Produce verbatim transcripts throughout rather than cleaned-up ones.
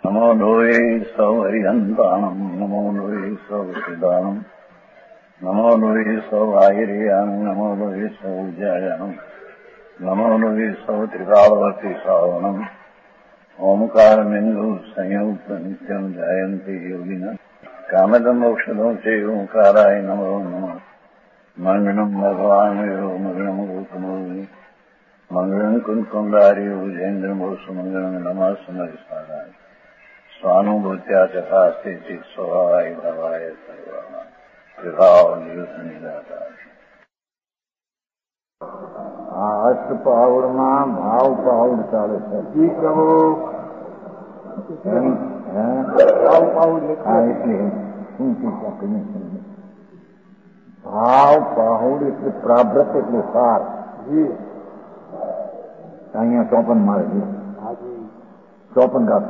नमो लोये सौहरिहन्ताणम् नमो लोये सौहृदानम् नमो लोये सौभागिर्यानम् नमो लोये सौज्यायानम् नमो लोये सौत्रिकालवर्ति सावनम् ओंकारमिन्दु संयुक्त नित्यम् जायन्ति योगिनः कामदम् मोक्षदम् च ओंकाराय नमो नमः मङ्गलम् भगवान् यो मङ्गलम् गौतमोऽग्नि मङ्गलम् कुन्कुण्डार्यो जयेन्द्रमोसुमङ्गलम् नमः समरिस्मराय स्वानुभूत्या चकास्ते चित् स्वभावाय भवाय सर्वाः विभाव निदाता આ અષ્ટ પાવડમાં ભાવ પાવડ ચાલે છે જી પ્રભુ ભાવ પાવડ એટલે શું ભાવ પાવડ એટલે પ્રાભ્રત એટલે સાર જી અહીંયા ચોપન મારે જી ચોપન ગાથા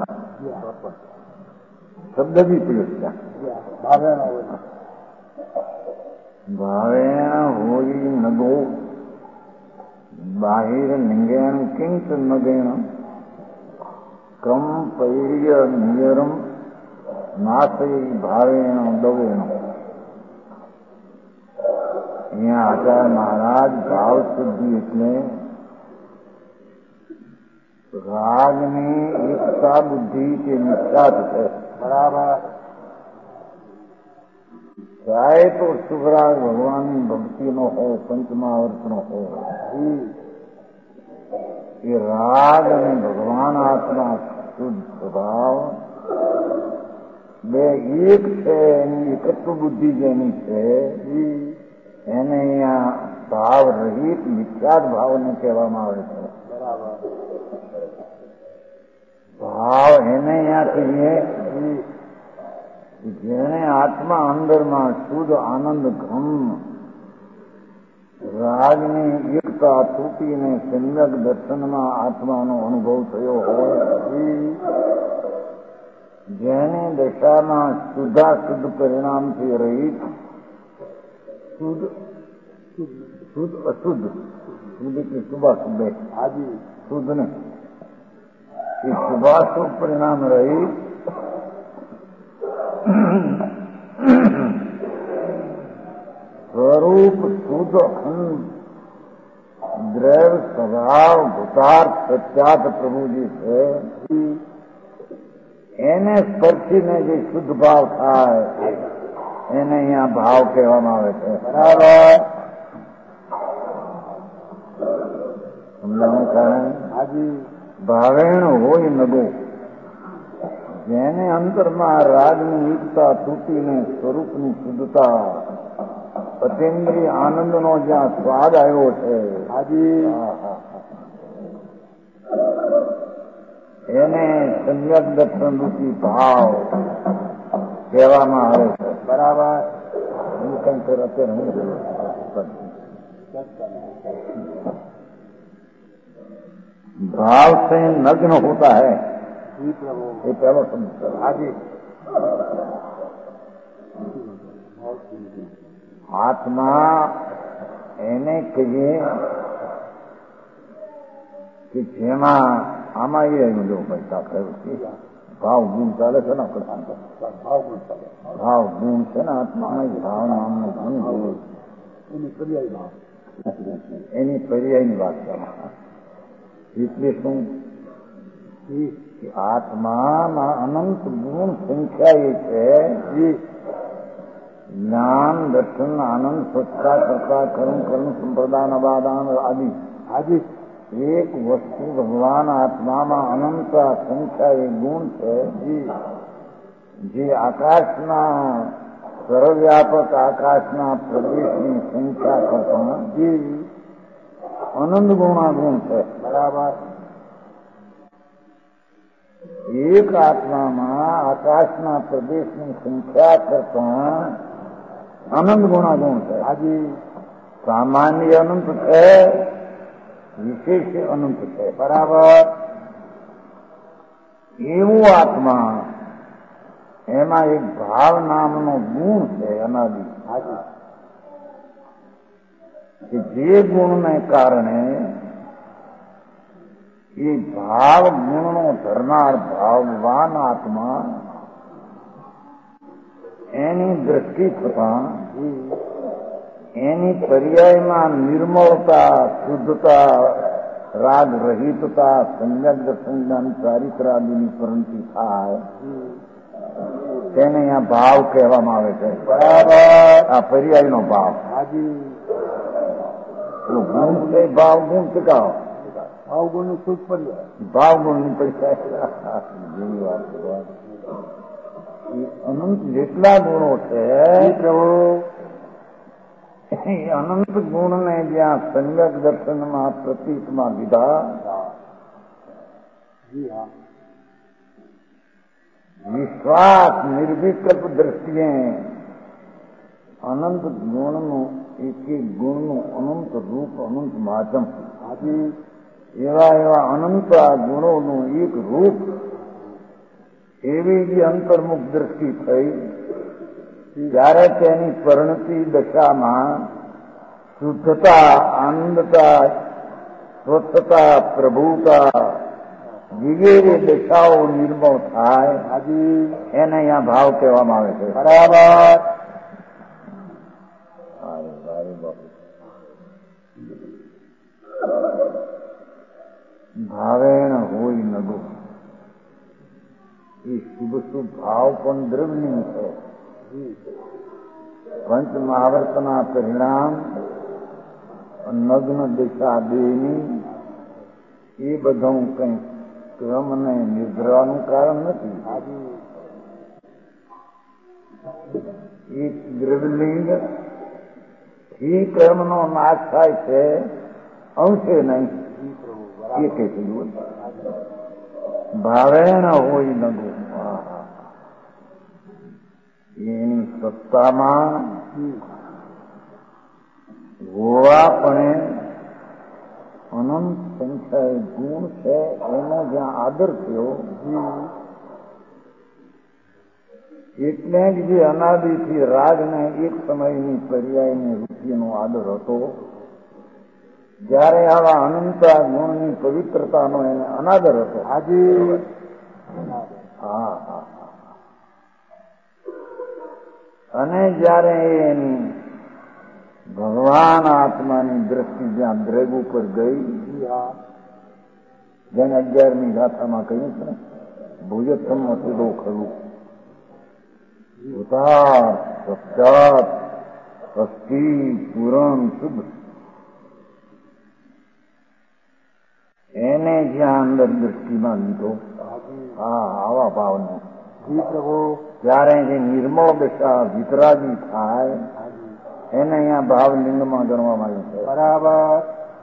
શબ્દ બી પ્રયોગ ભાવેણ હોઈ નગો બાહિર નિંગેણ કિંચ નગેણ ક્રમ પૈર્ય નિયરમ નાશય ભાવેણ દવેણ. અહીંયા આચાર્ય મહારાજ ભાવ શુદ્ધિ એટલે રાગની એકતા બુદ્ધિ કે નિષ્ઠા છે. બરાબર. चाहे तो शुभराग भगवान भक्ति नो हो पंचमावर्त नो हो ये राग ने भगवान आत्मा शुद्ध स्वभाव बे एक है एकत्व बुद्धि जेनी है એને અહીંયા ભાવ રહિત વિખ્યાત ભાવને કહેવામાં આવે છે. ભાવ એને અહીંયા કહીએ જેને આત્મા અંદરમાં શુદ્ધ આનંદ ઘમ રાગની એકતા તૂટીને સમ્યક દર્શનમાં આત્માનો અનુભવ થયો હોય જેની દશામાં શુદ્ધા શુદ્ધ પરિણામથી રહિત શુદ્ધ શુદ્ધ અશુદ્ધ શુદ્ધ કે શુભાશુભ આદિ શુદ્ધ ને એ શુભાશુભ પરિણામ રહિત स्वरूप शुद्ध अखंड द्रव स्वभाव भूतार्थ सत्यात प्रभु जी से એને સ્પર્શીને જે શુદ્ધ ભાવ થાય એને અહીંયા ભાવ કહેવામાં આવે છે. બરાબર સમજાવું કારણ આજે ભાવેણ હોય નગો જેને અંતરમાં રાગની એકતા તૂટીને સ્વરૂપની શુદ્ધતા અતિન્દ્રિય આનંદનો જ્યાં સ્વાદ આવ્યો છે આજે એને સમ્યક દર્શન રૂપી ભાવ કહેવામાં આવે છે. બરાબર. હું કઈ ફેર અત્યારે હું भाव से नग्न होता है ये पहला शब्द आगे आत्मा એને કહીએ કે જેમાં આમાં એ આવ્યું જો પૈસા કહ્યું છે ભાવ ગુણ ચાલે છે ને ભાવ ગુણ ચાલે ભાવ ગુણ છે ને આત્મામાં ભાવ નામનું ગુણ એની પર્યાય ભાવ એની પર્યાયની વાત કરવામાં એટલે શું આત્મામાં અનંત ગુણ સંખ્યા એ છે જ્ઞાન દર્શન આનંદ સ્વચ્છતા કરતા કર્મ કર્મ સંપ્રદાન અબાદાન આદિ આદિ એક વસ્તુ ભગવાન આત્મામાં અનંત સંખ્યા એ ગુણ છે જે આકાશના સર્વવ્યાપક આકાશના પ્રદેશની સંખ્યા કરતા જે અનંત ગુણા ગુણ છે. બરાબર. એક આત્મામાં આકાશના પ્રદેશની સંખ્યા કરતા અનંત ગુણાગુણ છે. આજે સામાન્ય અનંત છે વિશેષ અનંત છે. બરાબર. એવું આત્મા એમાં એક ભાવ નામનો ગુણ છે અનાદિ આજે કે જે ગુણને કારણે એ ભાવ ગુણનો ધરનાર ભાવવાન આત્મા એની દ્રષ્ટિ થતા એની પર્યાયમાં નિર્મળતા, શુદ્ધતા, રાગ રહિતતા, સંજ્ઞા દર્શન ચારિત્રાદિની પરંતિ થાય તેને અહીંયા ભાવ કહેવામાં આવે છે. બરાબર. આ પર્યાયનો ભાવ. ગુણ છે ભાવ ગુણ ચુકાવ ભાવ ગુણ નું શુદ્ધ પર્યાય ભાવ ગુણ નું પર્યાય જેવી વાત. અનંત જેટલા ગુણો છે અનંત ગુણ ને જ્યાં સંજ્ઞક દર્શનમાં પ્રતીકમાં લીધા વિશ્વાસ નિર્વિકલ્પ દ્રષ્ટિએ અનંત ગુણનું એક એક ગુણનું અનંત રૂપ અનંત માધ્યમ એવા એવા અનંત ગુણોનું એક રૂપ એવી જે અંતર્મુખ દ્રષ્ટિ થઈ ત્યારે તેની પરિણતિ દશામાં શુદ્ધતા, આનંદતા, સ્વચ્છતા, પ્રભુતા વગેરે દશાઓ નિર્મળ થાય એને અહીંયા ભાવ કહેવામાં આવે છે. બરાબર. ભાવેણ હોય નગો એ શુભ શુભ ભાવ પણ દ્રવ્યની છે. પંચ મહાવર્તના પરિણામ નગ્ન દિશા દેની એ બધું કઈ ક્રમ ને નિર્ભરવાનું કારણ નથી. એક દ્રવ્યલિંગ એ કર્મનો નાશ થાય છે અંશે નહીં એ કહેતું ભાવેણ હોય નગો એની સત્તામાં હોવા પણ અનંત સંખ્યાએ ગુણ છે એનો જ્યાં આદર થયો એટલે જ જે અનાદિથી રાગને એક સમયની પર્યાયની વૃત્તિનો આદર હતો જ્યારે આવા અનંત ગુણની પવિત્રતાનો એને અનાદર હતો. હાજી. હા હા અને જયારે એની ભગવાન આત્માની દ્રષ્ટિ જ્યાં દ્રગ ઉપર ગઈ જેને અગિયારમી ગાથામાં કહ્યું છે ને ભુજત્તમ અસુદો ખરું ઉતાર પશ્ચાત અસ્થિ પૂરણ શુદ્ધ એને જ્યાં અંદર દ્રષ્ટિમાં લીધો હા આવા ભાવને ત્યારે જે નિર્મળ દશા વિતરાગી થાય એને અહીંયા ભાવલિંગમાં ગણવામાં આવ્યું છે. બરાબર.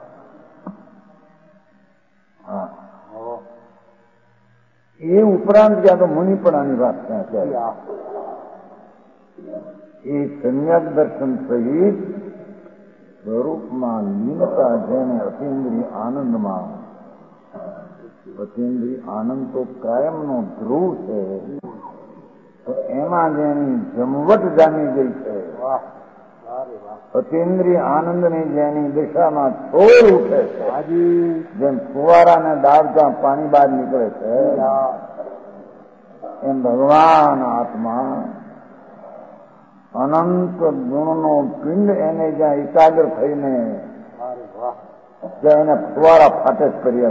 હા એ ઉપરાંત ત્યાં તો મુનિપણાની વાત ત્યાં એ સંજ્ઞક દર્શન સહિત સ્વરૂપમાં લીનતા જેને અતિન્દ્રિય આનંદમાં અતિન્દ્રિય આનંદ તો કાયમનો ધ્રુવ છે તો એમાં જેની જમવટ જામી ગઈ છે અતિન્દ્રિય આનંદની જેની દિશામાં છોડ ઉઠે છે જેમ ફુવારાને દાબતા પાણી બહાર નીકળે છે એમ ભગવાન આત્મા અનંત ગુણનો પિંડ એને જ્યાં એકાગ્ર થઈને જ્યાં એને ફુવારા ફાટે કરી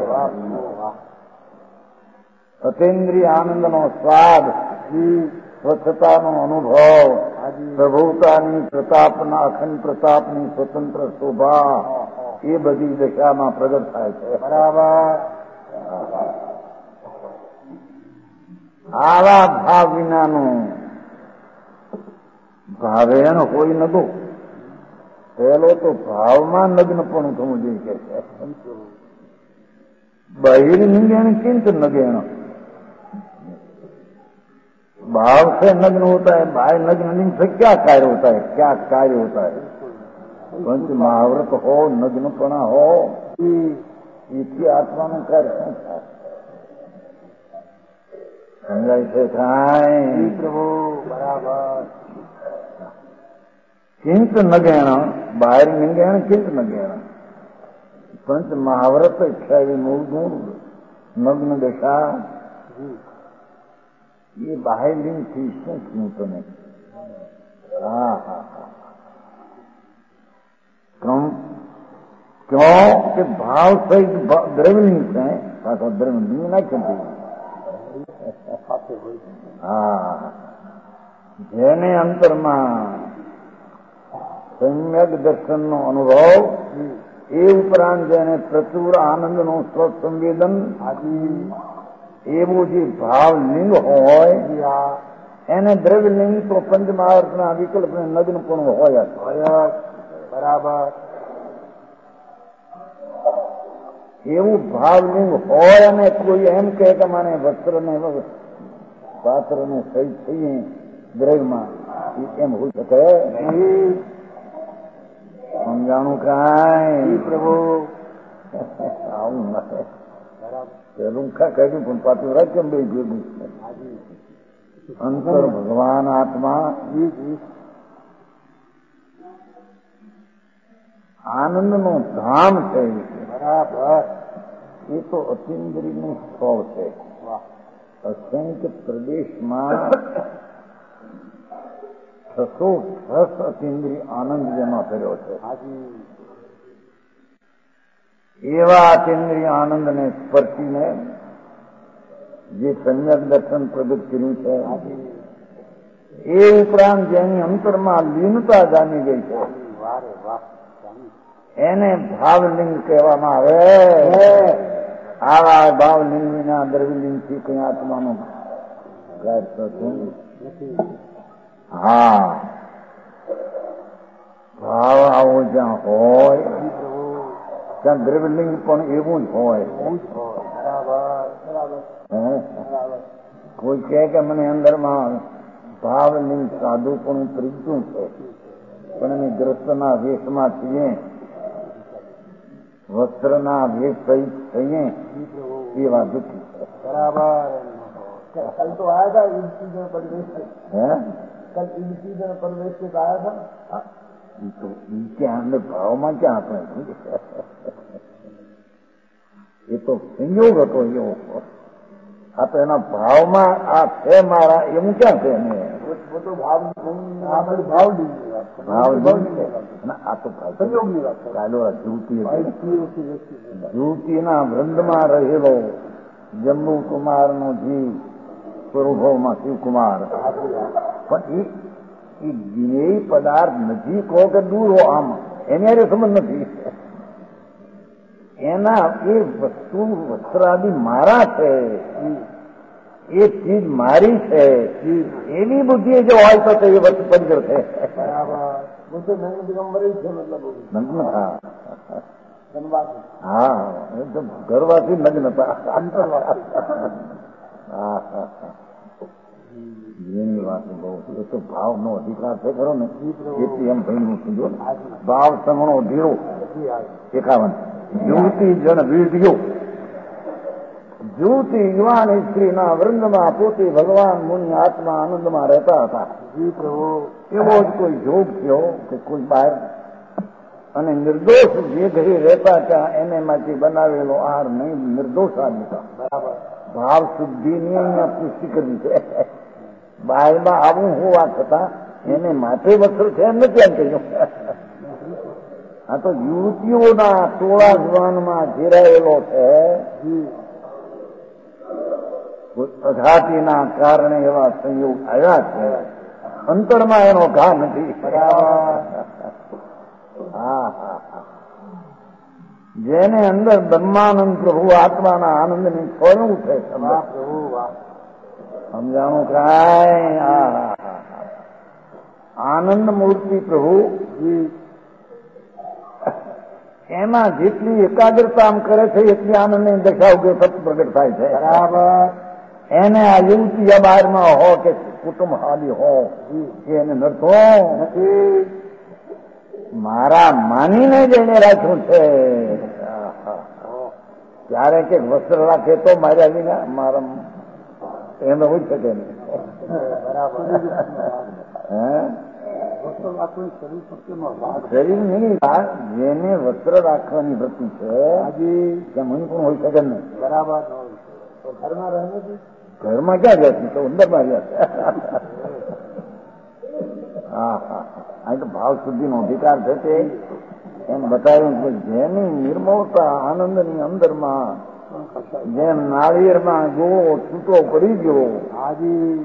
અતિન્દ્રિય આનંદનો સ્વાદ સ્વચ્છતાનો અનુભવ પ્રભુતાની પ્રતાપના અખંડ પ્રતાપની સ્વતંત્ર શોભા એ બધી દશામાં પ્રગટ થાય છે. બરાબર. આવા ભાવ વિનાનું ભાવેણ હોય નગો પહેલો તો ભાવમાં નગ્ન પણ થવું જોઈએ કે છે बहिर्निंगण किंतु नगेण भाव से नग्न होता है, बाह्य नग्न से क्या कार्य होता है, क्या कार्य होता है। पंच महाव्रत हो, नग्नपणा हो, इसकी आत्मा में कार्य શું થાય સમજાય છે થાય પ્રભુ બરાબર। કિંત નગેણ બાહેર નિંગેણ કિંત નગેણ પંચ મહાવ્રત અઠ્યાવી મૂળ ગુણ મગ્ન દશા એ બાહ્યલિંગ થી શું થયું તમે? હા હા હા ક્यों કે ભાવ સહિત દ્રવ્યલિંગ છે પાછો દ્રવ્યલિંગ નાખી હા જેને અંતરમાં સમ્યક દર્શન નો અનુભવ એ ઉપરાંત જેને પ્રચુર આનંદ નો સ્વત સંવેદન એવું જે ભાવલિંગ હોય એને દ્રવ્યલિંગ તો પંચમહાવર્તના વિકલ્પ નગ્ન પણ હોય બરાબર. એવું ભાવલિંગ હોય અને કોઈ એમ કહે કે મને વસ્ત્ર ને પાત્ર ને સહી થઈએ દ્રવ્યમાં એમ હોઈ શકે સમજાણું કાંઈ પ્રભુ આવું નથી પેલું ખા કહ્યું પણ પાછું રાજ્યમ બે ભેગું અંતર ભગવાન આત્મા આનંદ નો ધામ છે બરાબર. એ તો અતિન્દ્રિય નું સ્થળ છે. અસંખ્ય પ્રદેશમાં છસો છસ અતિન્દ્રિય આનંદ જેમાં કર્યો છે. એવા અતિન્દ્રિય આનંદ ને સ્પર્શીને જે સમ્યક દર્શન પ્રગટ કર્યું છે એ ઉપરાંત જેની અંતરમાં લીનતા જામી ગઈ છે એને ભાવલિંગ કહેવામાં આવે. આવા ભાવલિંગ વિના દ્રવ્યલિંગ થી કઈ આત્માનું કાર્ય થતું હા ભાવ આવો જ્યાં હોય ત્યાં દ્રવ્યલિંગ પણ એવું જ હોય. કોઈ કહે કે મને અંદરમાં ભાવલિંગ સાધુ પણ ત્રીજું છે પણ અમે ગ્રસ્તના વેશમાં છીએ વસ્ત્રના વેશ સહિત થઈએ એવા દુઃખી છે બરાબર. कल तो आया था ईद सीजन परिवेश से है कल ईद सीजन परिवेश से आया था तो इनके अंदर भाव में क्या આપણે એ તો સંયોગ હતો એવો આ તો એના ભાવમાં આ છે મારા એવું ક્યાં છે તો ભાવ ભાવ આ તો સંયોગની વાત ચાલો જૂતી જૂતીના વૃંદમાં રહેલો જમ્મુ કુમાર નો જીવ સ્વરૂપમાં શિવકુમાર પણ એ જ્ઞેય પદાર્થ નજીક હો કે દૂર હો આમ એની હારે સંબંધ નથી. એના એ વસ્તુ વસ્ત્રાદિ મારા છે એ ચીજ મારી છે એવી બુદ્ધિ જો હોય તો એ વસ્તુ પંચર છે નગ્ન હા હા એકદમ ઘરવાસી નગ્નતા હા હા એની વાત બહુ એ તો ભાવ નો અધિકાર છે ખરો ને એથી એમ ભાઈ કીધું ભાવ સમણો ધીરો એકાવન યુવતી જન વીડિયો યુવતી યુવાન સ્ત્રીના વૃંદમાં પોતે ભગવાન મુનિ આત્મા આનંદમાં રહેતા હતા. એવો જ કોઈ જોગ થયો કે કોઈ બહાર અને નિર્દોષ જે ઘરે રહેતા ત્યાં એને માંથી બનાવેલો આહાર નહીં નિર્દોષ આદમી ભાવ શુદ્ધિની અહીંયા પુષ્ટિ કરવી છે. બહારમાં આવું હોવા છતાં એને માથે વસ્ત્ર છે એમ નથી એમ કહ્યું. આ તો યુવતીઓના ટોળા જવાનમાં ઘેરાયેલો છે અઘાતીના કારણે એવા સંયોગ આવ્યા છે અંતરમાં એનો ઘા નથી. હા હા જેને અંદર બ્રહ્માનંદ પ્રભુ આત્માના આનંદની ફળું છે સમજાણું કાંઈ આનંદ મૂર્તિ પ્રભુ એમાં જેટલી એકાગ્રતા આમ કરે છે એટલી આનંદની દશા ઉગે સત પ્રગટ થાય છે બરાબર. એને આ યુવતી બહારમાં હો કે કુટુંબ હાલી હો એને નડતો નથી મારા માનીને જ એને રાખ્યું છે. ત્યારે કે વસ્ત્ર રાખે તો માર્યા વિના મારા એને હોય શકે નહીં બરાબર. હે શરીર નહીં, જેને વસ્ત્ર રાખવાની વૃત્તિ છે ત્યાં મન પણ હોઈ શકે નહીં. બરાબર. ઘરમાં રહે ઘરમાં ક્યાં ગયા તો અંદર માં ગયા. હા હા, આ તો ભાવ શુદ્ધિ નો અધિકાર છે તે એમ બતાવ્યું કે જેની નિર્મળતા આનંદની અંદરમાં જેમ નાળિયેરમાં જોવો છૂટો પડી ગયો, હાજી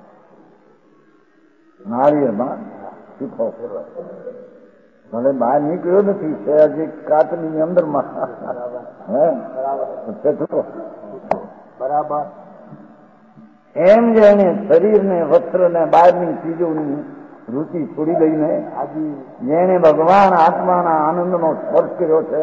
નાળિયેરમાં છૂટો ભલે બહાર નીકળ્યો નથી, છે હજી કાચની અંદરમાં હે છૂટો. બરાબર. એમ જેને શરીરને વસ્ત્રને બહારની ચીજોની રુચિ છોડી દઈને જેને ભગવાન આત્માના આનંદનો સ્પર્શ કર્યો છે,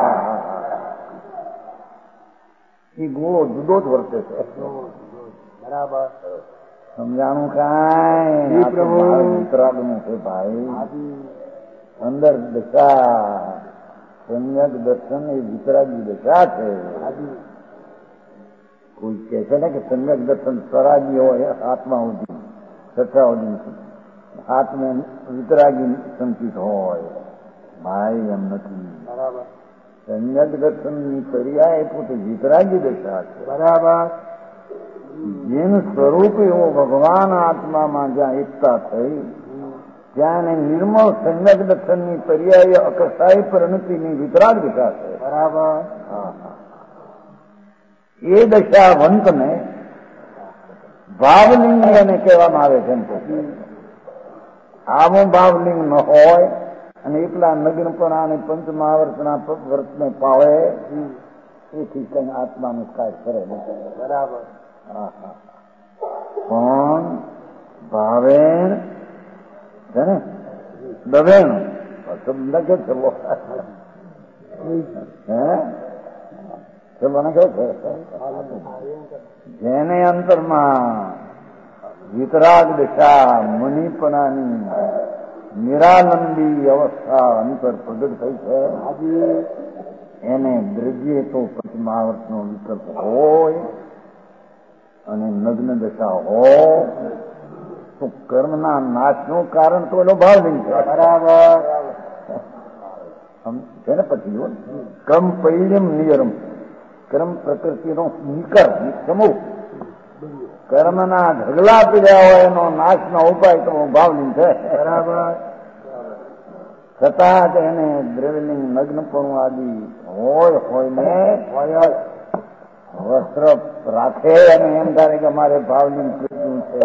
એ ગુણો જુદો જ વર્તે છે. બરાબર. સમજાણું કાંઈ વિતરાગનું છે ભાઈ. અંદર દશા સમ્યક દર્શન એ વિતરાગી દશા છે. કોઈ કહે છે ને કે સમ્યક દર્શન સ્વરાગી હોય આત્મા સુધી છઠ્ઠા સુધી, આત્મે વિતરાગી સંચિત હોય. ભાઈ એમ નથી. બરાબર. સમ્યક દર્શન ની પર્યાય પોતે વિતરાગી દશા છે. બરાબર. જેનું સ્વરૂપ એવો ભગવાન આત્મામાં જ્યાં એકતા થઈ ત્યાં એને નિર્મળ સમ્યક દર્શન ની પર્યાય અકસાઈ પરિણતિની વિતરાગ દશા છે. બરાબર. એ દશાવંતને ભાવલિંગ એને કહેવામાં આવે છે. આવું ભાવલિંગ ન હોય અને એકલા નગ્નપણા અને પંચમહાવર્તના વ્રતને પાવે એથી કઈ આત્માનું કાર્ય કરે નથી. બરાબર. પણ ભાવેણ છે ને દવેણ શબ્દ કે ચલો હે ચલો ને કે જેને અંતરમાં વિતરાગ દશા મનીપણાની નિરાનંદી અવસ્થા અંતર પ્રગટ થઈ છે, એને દ્રવ્ય તો પંચમહાવર્તનો વિકલ્પ હોય અને નગ્ન દશા હોય તો કર્મના નાશનું કારણ તો એનો ભાવલિંગ છે. બરાબર છે ને. પછી કર્મ પૈલમ નિયરમ, કર્મ પ્રકૃતિનો નિકર સમૂહ, કર્મના ઢગલા પીડ્યા હોય એનો નાશનો ઉપાય તો ભાવલિંગ છે. બરાબર. છતાં એને દ્રવ્યલિંગ નગ્નપણું આદિ હોય હોય ને હોય વસ્ત્ર રાખે અને એમ ધારે કે મારે ભાવલિંગ કૃત્યું છે,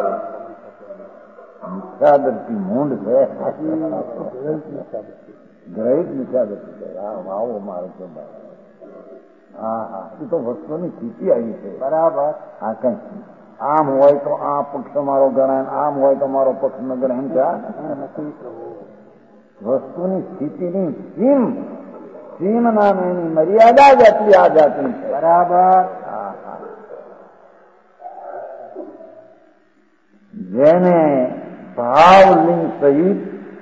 નિષ્ઠાદર્શી મૂંડ છે, ગ્રહિત નિષ્ઠાદર્શી છે. આવો મારો છે. હા હા, એ તો વસ્તુની સ્થિતિ આવી છે. બરાબર. આ કઈ આમ હોય તો આ પક્ષ મારો ગણાય, આમ હોય તો મારો પક્ષ ન ગણાય. ત્યાં વસ્તુની સ્થિતિની સીમ સીમ નામ એની મર્યાદા જાતી આ જાતિ છે. બરાબર. જેને ભાવલિંગ સહિત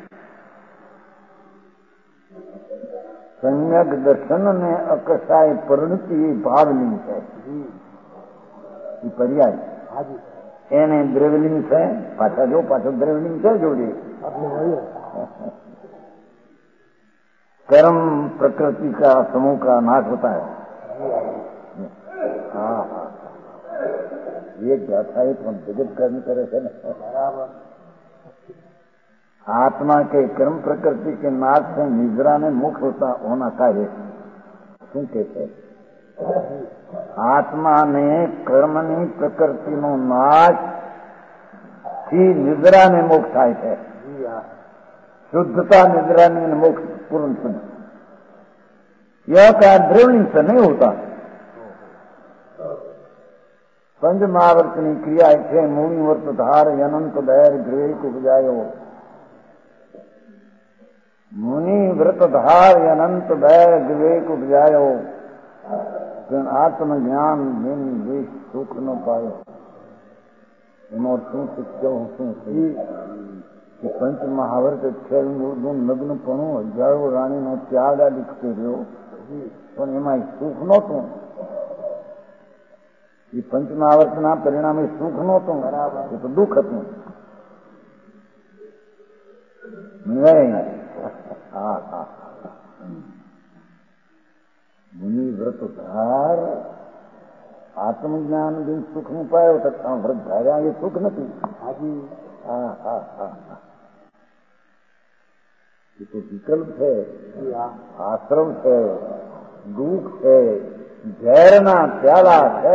સમ્યક દર્શન ને અકસાય પરિણતિ એ ભાવલિંગ છે. એ પર્યાય એને દ્રવ્યલિંગ છે. પાછા જો પાછો દ્રવ્યલિંગ છે જોડી. कर्म प्रकृति का समूह का नाश होता है. हाँ हाँ, ये गाथा है तो जगत कर्म करे थे ना. बराबर. आत्मा के कर्म प्रकृति के नाश से निद्रा ने मुक्त होता होना कार्य શું કે છે? આત્માને કર્મની પ્રકૃતિનો નાશ થી નિદ્રાને મોક્ષ થાય છે. शुद्धता निद्रानी मोक्ष पूर्ण शुद्ध. यह कार्य द्रवलिंग से नहीं होता. पंच महावर्तनी क्रिया है. मूनि वर्त धार अनंत धैर्य गृह को बुझायो. मुनि व्रत धार अनंत धैर्य गृह को बुझायो. आत्मज्ञान जिन विष सुख न पायो. એનો શું શીખ્યો શું કે પંચ મહાવર્ત ખેલનું લગ્નપણું હજારો રાણીનો ત્યાગ આદિ કર્યો પણ એમાં સુખ નહોતું. એ પંચ મહાવર્તના પરિણામે સુખ નહોતું, એ તો દુઃખ હતું. નહીં. હા હા મુનિ વ્રત ધાર આત્મજ્ઞાન દિન સુખ નું પાયો તથા વ્રત ધાર્યા એ સુખ નથી. હાજી હા હા હા એ તો વિકલ્પ છે, આશ્રમ છે, દુઃખ છે, ઝેરના પ્યાલા છે.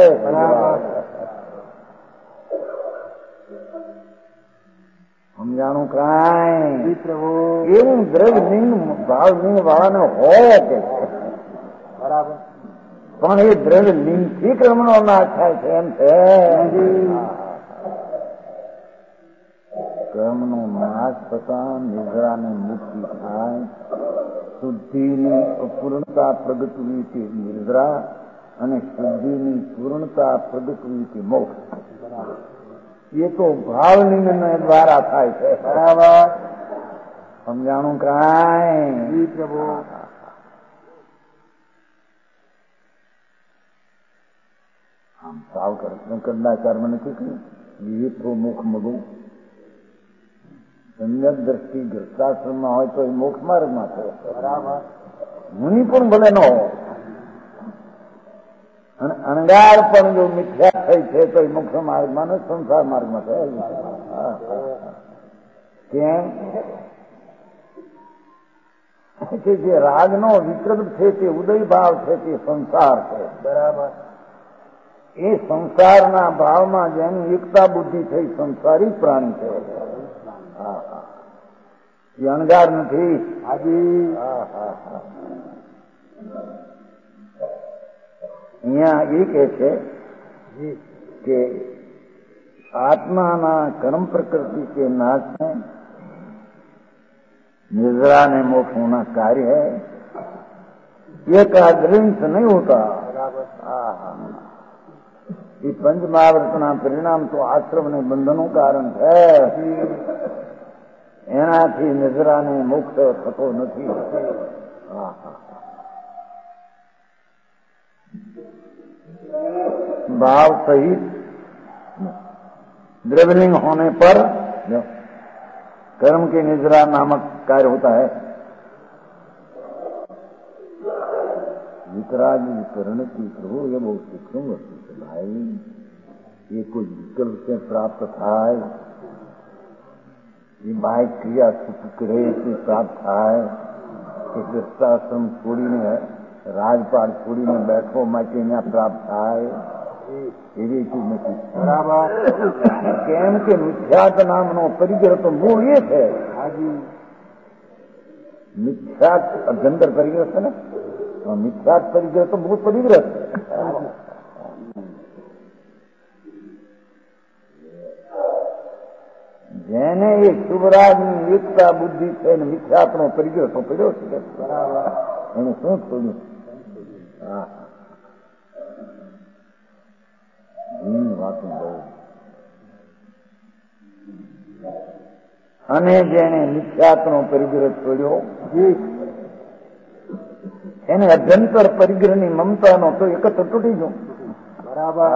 સમજાણું કાંઈ એવું દ્રવ્યલિંગ ભાવલિંગ વાળાને હોય કે બરાબર, પણ એ દ્રવ્યલિંગ થી કર્મનો નાશ થાય છે એમ છે. કર્મનો નાશ થતા નિદ્રાને મુક્તિ થાય. શુદ્ધિની અપૂર્ણતા પ્રગટવી તે નિદ્રા અને શુદ્ધિની પૂર્ણતા પ્રગટવી તે મોક્ષ. એ તો ભાવલિંગ દ્વારા થાય છે. બરાબર સમજાણું કાંઈ પ્રભુ. આમ સાવ કૃષ્ણ કંડાચારમાં નથી કહ્યું વિવિધો મુખ મગું સમ્યક દ્રષ્ટિ ગ્રસ્તાશ્રમમાં હોય તો એ મોક્ષ માર્ગમાં છે. બરાબર મુનિ પણ ભલે ન હોય અને અણગાર પણ જો મિથ્યા થઈ છે તો એ મોક્ષ માર્ગમાં ને સંસાર માર્ગમાં છે. કેમ કે જે રાગનો વિકલ્પ છે તે ઉદય ભાવ છે તે સંસાર છે. બરાબર એ સંસારના ભાવમાં જેની એકતા બુદ્ધિ થઈ સંસારી પ્રાણી છે. હા હા એ અણગાર નથી. હાજી હા હા હા અહીંયા એ કહે છે કે આત્માના कर्म प्रकृति के नाश में निद्रा ने मोक्ष होना कार्य है. ये का दृंश नहीं होता. ये पंच महाव्रतना परिणाम तो आश्रम ने बंधनों कारण है. એનાથી નિદ્રાને મોક્ષ થતો નથી. भाव सहित द्रव्यलिंग होने पर कर्म की निद्रा नामक कार्य होता है. वितराग विकरण की प्रभु ये बहुत सूक्ष्म वस्तु है भाई. ये कोई विकल्प से प्राप्त થાય ये बाह्य क्रिया करे से प्राप्त થાય કે ગૃહસ્થાશ્રમ છોડીને રાજપાટ છોડીને બેઠો માટે ત્યાં પ્રાપ્ત થાય એવી ચીજ નથી. બરાબર કેમ કે મિથ્યાત નામનો પરિગ્રહ તો મૂળ એ છે. હાજી મિથ્યાત અભ્યંતર પરિગ્રહ છે ને. મિથ્યાત પરિગ્રહ તો મૂળ પરિગ્રહ છે. જેને એ શુભરાજની એકતા બુદ્ધિ છે ને મિથ્યાત્નો પરિગ્રહ તો પડ્યો છે. બરાબર એને શું છોડ્યું. હા વાતું બહુ. અને જેને મિથ્યાત્નો પરિગ્રહ છોડ્યો એને અભ્યંતર પરિગ્રહની મમતાનો તો એક જ તૂટી ગયો. બરાબર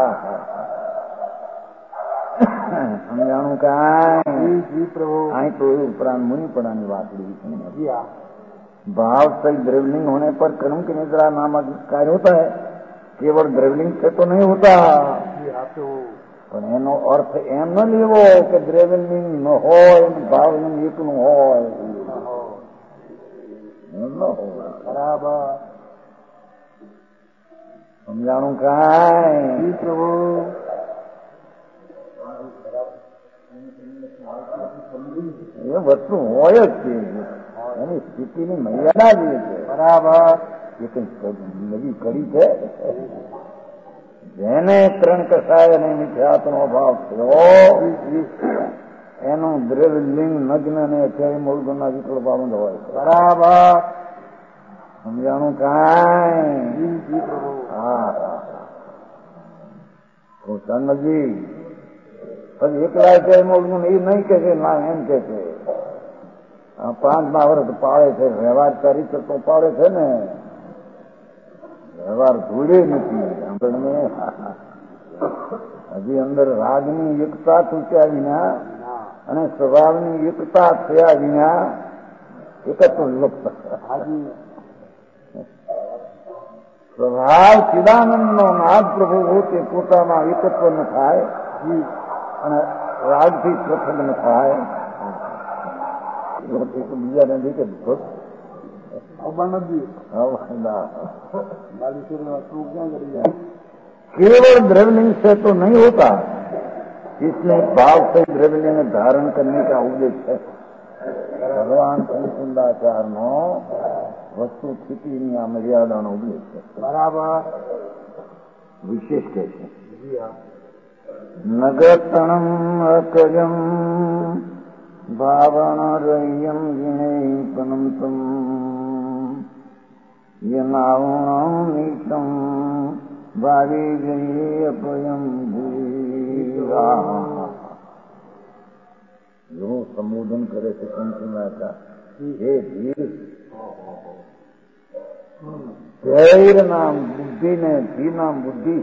સમજાણું કાંઈ અહીં તો ઉપરાંત મુનિપણાની વાત रही है. भाव सही द्रव्यलिंग होने पर कर्म की निद्रा नामक कार्य होता है. केवल द्रव्यलिंग से तो नहीं होता. પણ એનો અર્થ એમ ન લેવો કે દ્રવ્યલિંગ ન હોય ભાવલિંગ એકનું હોય. બરાબર સમજાણું કાંઈ પ્રભુ. એ વસ્તુ હોય જ છે એની સ્થિતિની મર્યાદા જે છે. બરાબર એ કઈ નવી કરી છે. જેને ત્રણ કસાય અને મિથ્યાત્વનો અભાવ થયો એનું દ્રવ્યલિંગ નગ્ન અને અત્યારે મૂળગુણના વિકલ્પ બંધ હોય. બરાબર સમજાણું કાંઈ. હા સંગજી પછી એકલા છે મૂળગુણ એ નહીં કે છે ના એમ કે છે પાંચ માં વર્ષ પાળે છે. વ્યવહાર ચરિત્ર તો પાડે છે ને વ્યવહાર ધૂળે નથી. હજી અંદર રાગની એકતા તૂટ્યા વિના અને સ્વભાવની એકતા થયા વિના એકત્વ વિભક્ત. સ્વભાવ ચિદાનંદનો નાદ પ્રભુ તે પોતામાં એકત્વ ન થાય અને રાગથી પ્રસંગ ન થાય. બીજાને રીતે केवल द्रव्यलिंग से तो नहीं होता, इसमें भाव से द्रव्यलिंग धारण करने का उद्देश्य है. भगवान कुंदाचार नो वस्तु स्थिति मर्यादा नो उद्देश्य है. बराबर विशेष कैसे नगतणम अकजम भावनारय्यम विनयपनम तम यनावणम नीतम भावी जये अपयम धीरा. जो संबोधन करे છે સંતના હે ધીર, ધૈર નામ બુદ્ધિ ને ધીર નામ બુદ્ધિ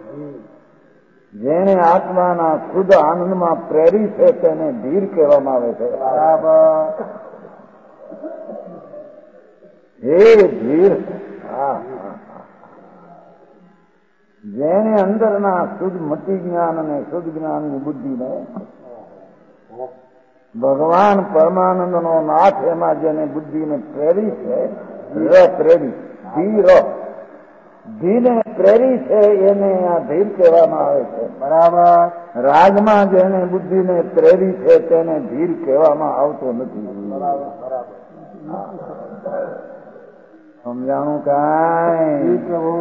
જેને આત્માના શુદ્ધ આનંદમાં પ્રેરી છે તેને ધીર કહેવામાં આવે છે. બરાબર. હે ધીર, જેને અંદરના શુદ્ધ મતિ જ્ઞાન અને શુદ્ધ જ્ઞાનની બુદ્ધિને ભગવાન પરમાનંદનો નાથ એમાં જેને બુદ્ધિને પ્રેરી છે, પ્રેરી ધીર ધીને પ્રેરી છે એને આ ધીર કહેવામાં આવે છે. બરાબર. રાજમાં જેને બુદ્ધિને પ્રેરી છે તેને ધીર કહેવામાં આવતો નથી. સમજાણું કાંઈ?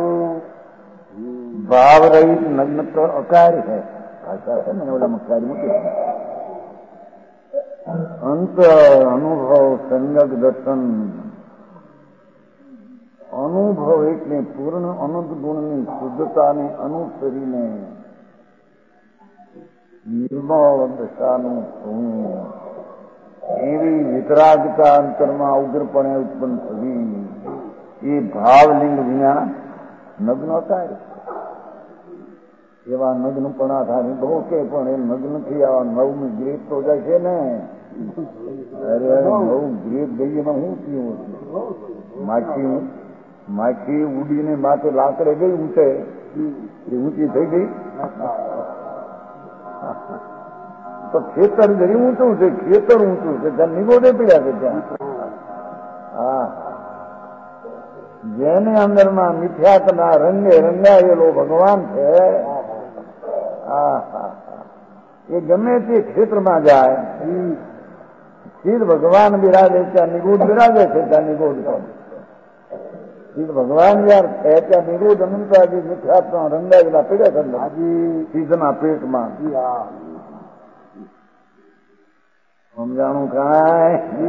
ભાવ રહિત નગ્ન તો અકાર્ય છે. ભાષા છે ને ઓલા મકારી મૂકી અંત અનુભવ સંયગ દર્શન. અનુભવ એટલે પૂર્ણ અનંત ગુણની શુદ્ધતાને અનુસરીને નિર્મળ દશાનું સોનું એવી વિતરાગતા અંતરમાં ઉગ્રપણે ઉત્પન્ન થવી એ ભાવલિંગ વિના નગ્ન અકાર્ય. એવા નગ્નપણા થાય બહુ કે પણ એ નગ્નથી આવા નવનું ગ્રેપ તો જાય છે ને. અરે નવું ગ્રેપ ગઈ એમાં હું પીવું છું. માખી માખી ઉડીને માથે લાકડે ગઈ ઊંચે એ ઊંચી થઈ ગઈ તો ખેતર ઘણી ઊંચું છે, ખેતર ઊંચું છે, ત્યાં નિગોડે પીડ્યા છે ત્યાં. હા, જેને અંદરમાં મિથ્યાત્વના રંગે રંગાયેલો ભગવાન છે એ ગમે તે ક્ષેત્રમાં જાય સ્થિર ભગવાન બિરાજે ત્યાં નિગોડ બિરાજે છે. ત્યાં નિગોડ સ્થિર ભગવાન યાર છે ત્યાં નિગોડ અનંતાજી મિથ્યાત્મા રંગાયેલા પીડ્યા છે સીધના પેટમાં. સમજાણું કાંઈ?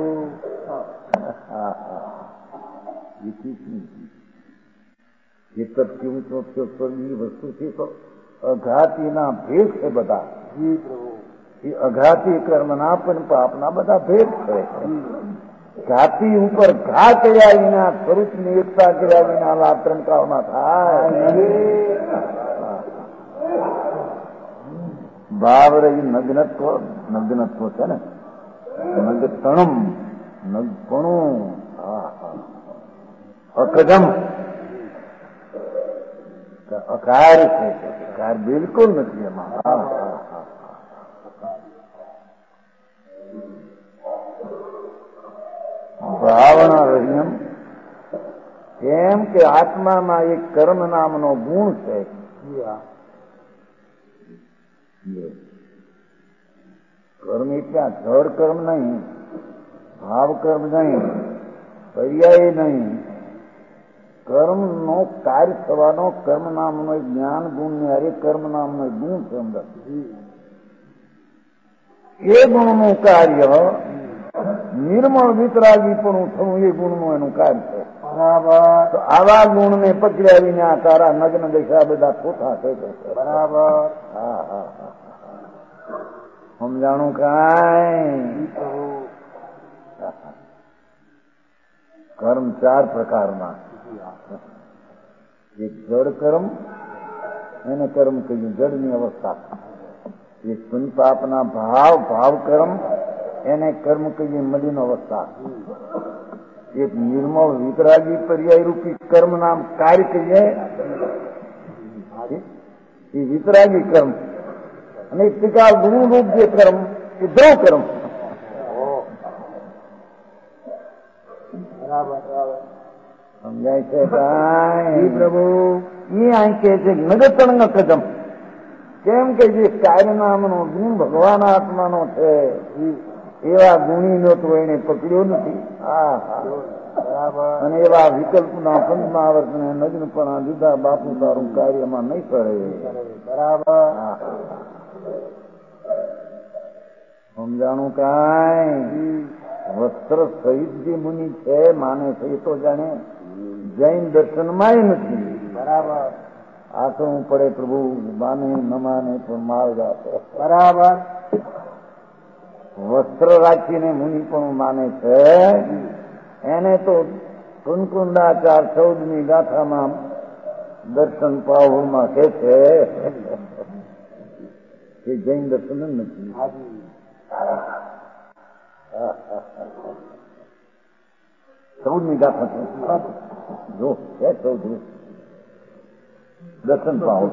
એક જ કિંમતો ઉપયોગ કરવી વસ્તુથી તો અઘાતીના ભેદ છે બધા. એ અઘાતી કર્મના પણ પાપના બધા ભેદ છે. ઘાતી ઉપર ઘા કર્યા વિના સ્વરૂપની એકતા કર્યા વિના લાભ ત્રણકાવમાં થાય. ભાવ રહી નગ્નત્વ, નગ્નત્વ છે ને નગતણમ નગપણું. અકદમ અકાર છે, કાર બિલકુલ નથી એમાં. ભાવના રહિયમ કેમ કે આત્મામાં એક કર્મ નામનો ગુણ છે. કર્મ એટલે જળ કર્મ નહીં, ભાવ કર્મ નહીં, પર્યાય નહીં. કર્મનો કાર્ય થવાનો કર્મ નામનો જ્ઞાન ગુણ ને હરે કર્મ નામનો ગુણ છે અંદર. એ ગુણનું કાર્ય નિર્મળ વિતરાગીપણું થવું એ ગુણનું એનું કાર્ય છે. બરાબર. તો આવા ગુણને પકડ્યા વિના તારા નગ્ન દશા બધા ખોટા થઈ જશે. બરાબર. હા હા હા સમજાણું કાંઈ? કર્મ ચાર પ્રકારના. એક જડ કર્મ, એને કર્મ કહ્યું જડની અવસ્થા. એ પુણ્ય પાપના ભાવ ભાવ કર્મ એને કર્મ કહીએ મલિન અવસ્થા. એક નિર્મળ વિતરાગી પર્યાય રૂપી કર્મ નામ કાર્ય કહીએ એ વિતરાગી કર્મ, અને ત્રિકાળ ગુરુ રૂપ જે કર્મ એ દ્રવ કર્મ. સમજાય છે કાંઈ પ્રભુ? એ અહીં કે છે નગતણ કદમ. કેમ કે જે કાર્ય નામનો ગુણ ભગવાન આત્માનો છે એવા ગુણીનો તો એને પકડ્યો નથી. હા હા. અને એવા વિકલ્પના પંચમાવર્તને નગ્નપણા દીધા બાપુ તારું કાર્યમાં નહીં કરે. બરાબર. સમજાણું કાંઈ? વસ્ત્ર સહિત જે મુનિ છે માને છે એ તો જાણે જૈન દર્શનમાં નથી. બરાબર. આ તો હું પડે પ્રભુ માને ન માને પણ માર્ગ આપે. બરાબર. વસ્ત્ર રાખીને મુનિ પણ માને છે એને તો કુંકુંડાચાર ચૌદમી ગાથામાં દર્શન પાવમાં કે છે કે જૈન દર્શન જ નથી. ચૌદમી ગાથા છે જો છે ચૌદમી દર્શન પાવ.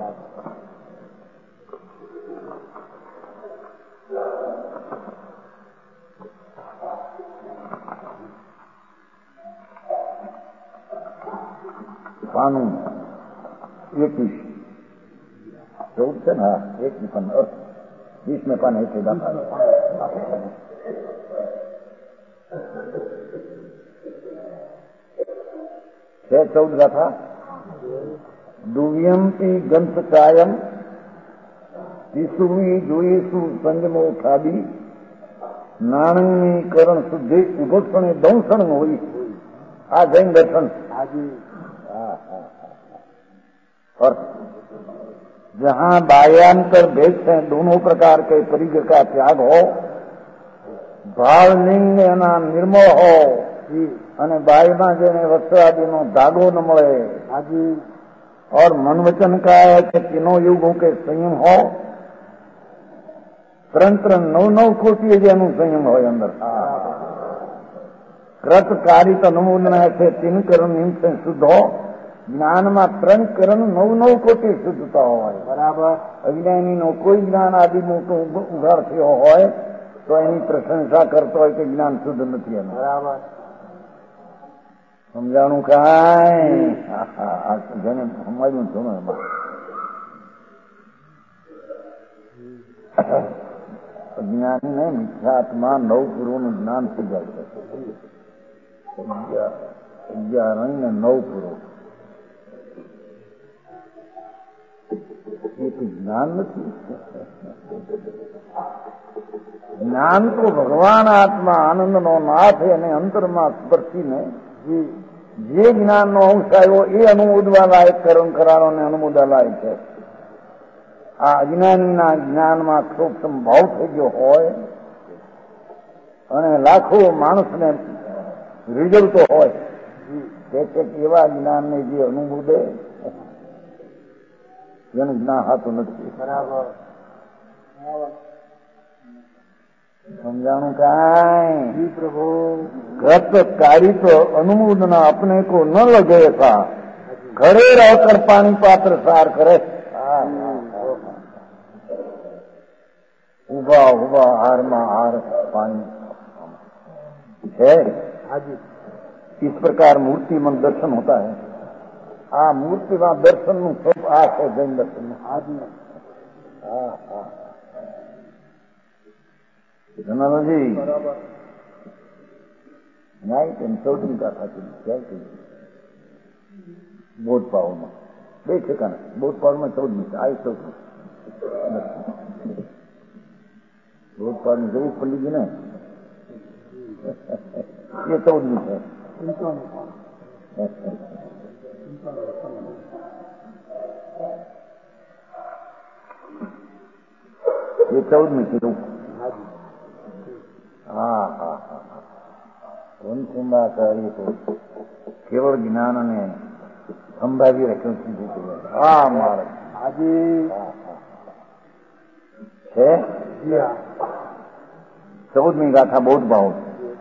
પાનું એકવીસ ચૌદ છે ને? હા એકવીસ પાન વીસ ને પાન એક છે ચૌદ ગાથા. દુવ્યમપી ગંતકાયમ ઈસુવી જોઈશું સંજમો ખાદી નાણંગની કરણ શુદ્ધિ ઉભક્ષણે દંશણ હોય. આ જૈન દર્શન. और जहां बाह्यांतर भेद से दोनों प्रकार के परिग का त्याग हो, भावलिंग एना निर्मल हो અને બાયમાં જેને વસ્ત્રાદિનો ધાગો ન મળે, और मन वचन का है कि तीनों युगों के संयम हो. ત્રણ ત્રણ નવ નવ કોટી જેનું સંયમ હોય અંદર. कृत कारित अनुमोदन ऐसे तीन करण से शुद्ध हो. જ્ઞાનમાં ત્રણ કરણ નવ નવ કોટી શુદ્ધતા હોય. બરાબર. અજ્ઞાનીનો કોઈ જ્ઞાન આદિ મોટું ઉઘાડ થયો હોય તો એની પ્રશંસા કરતો હોય કે જ્ઞાન શુદ્ધ નથી એનું. બરાબર. સમજાણું કાંઈ? જેને સમજાયું છું ને એમાં અજ્ઞાનીને મિથ્યાત્મા નવ પૂર્વનું જ્ઞાન થઈ જાય છે. અગિયાર ને નવ પૂર્વ એ જ્ઞાન નથી. જ્ઞાન તો ભગવાન આત્મા આનંદનો નાથ અને અંતરમાં સ્પર્શીને જે જ્ઞાનનો અંશ આવ્યો એ અનુમોદવા લાયક કરણ કરારો ને અનુમોદવા લાયક છે. આ અજ્ઞાનીના જ્ઞાનમાં ક્ષોભ ભાવ થઈ ગયો હોય અને લાખો માણસને રીઝવતો હોય તે એવા જ્ઞાનને જે અનુમોદે એનું જ્ઞાન હાથું નથી. બરાબર. समझाणु काई प्रभु कृत कारित अनुमोदन अपने को न लगे था खड़े रहकर पानी पात्र सार करे उबा उबा हार में हार पानी है। इस प्रकार मूर्ति मन दर्शन होता है। आ मूर्ति में दर्शन नु सब आ है जैन दर्शन आदि जी न्याय चौधरी का था बोध पाव में બે ઠેકાણે બોધ પાવ में चौधरी आई चौधरी बोध पाव में जरूर पंडित जी ने ये चौधरी है। ये चौदहवीं की रूप हाँ हाँ हाँ कुंकुंडाचार्य तो केवल ज्ञान ने संभावी रख्યું છે। હા મારે આજે है। चौदहवीं गाथा बहुत भाव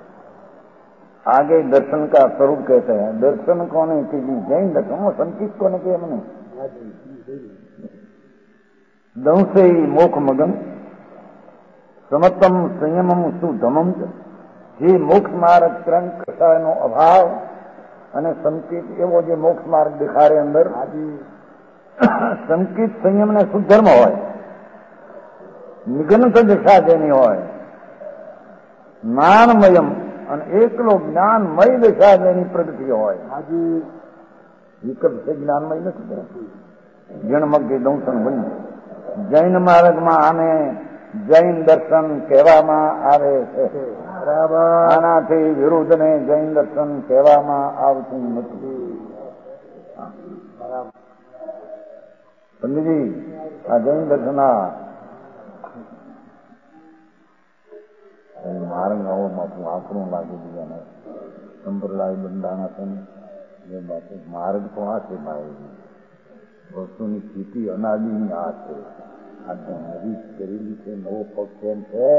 आगे दर्शन का स्वरूप कहते हैं। दर्शन कोने कीजिए जैन दर्शन संचित कोने के हमने दं से मोख मगन समतम संयमम सुधमम જે મોક્ષ માર્ગ ત્રણ કશાયનો અભાવ અને સંકિત એવો જે મોક્ષ માર્ગ દેખાડે અંદર સંકિત સંયમ ને સુધર્મ હોય, નિગનત દિશા જેની હોય, જ્ઞાનમયમ અને એકલો જ્ઞાનમય દિશા જેની પ્રગતિ હોય. વિકલ્પ છે જ્ઞાનમય નથી. જન્મક કે દંશન બની જૈન માર્ગમાં આને જૈન દર્શન કહેવામાં આવે છે. આનાથી વિરુદ્ધને જૈન દર્શન કહેવામાં આવતું નથી. પંડિતજી આ જૈન દર્શન માર્ગ આવો માથું આકરું લાગી દીધા સંપ્રદાય બંધાણા છે ને બાપુ માર્ગ તો આ છે ભાઈ. વસ્તુની સ્થિતિ અનાદિની આ છે. આજ્ઞા નવી કરેલી છે. નવો પક્ષ એમ છે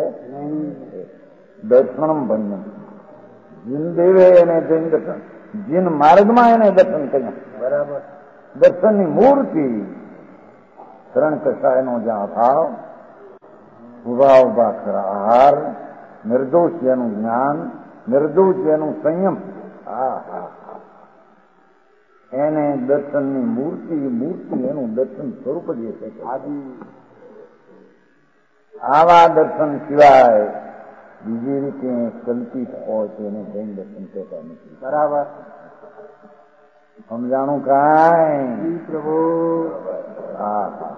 દર્શનમ ભન્યમ. જીન દેવે એને જૈન દર્શન જીન માર્ગમાં એને દર્શન કર્યા. બરાબર. દર્શનની મૂર્તિ ત્રણ કશાયનો જ્યાં ભાવ, ઉભા ઉભા ખરા આહાર, નિર્દોષ જેનું જ્ઞાન, નિર્દોષ જેનું સંયમ, હા હા એને દર્શનની મૂર્તિ મૂર્તિ એનું દર્શન સ્વરૂપ જ છે. આવા દર્શન સિવાય બીજી રીતે કલ્પિત હોય તો એને જૈન દર્શન કહેતા નથી. બરાબર. સમજાણું કાંઈ પ્રભુ? હા હા.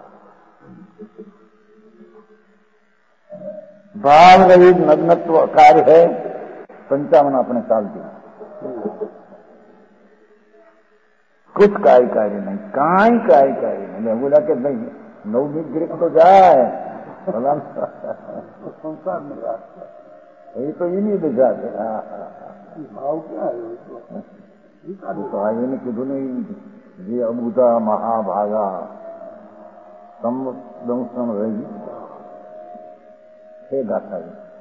ભાવ રહિત નગ્નત્વ કાર્ય है पंचावन अपने साल की कुछ काय कार्य नहीं, काई काय कार्य नहीं. बोला कि भाई नवमी ग्रीक तो जाए संसार में ये तो इन्हीं दिशा से भाव क्या है तो आगे ने कीधु नहीं જે અબુધા મહાભાગા સંદંશન રહી છે ગાથા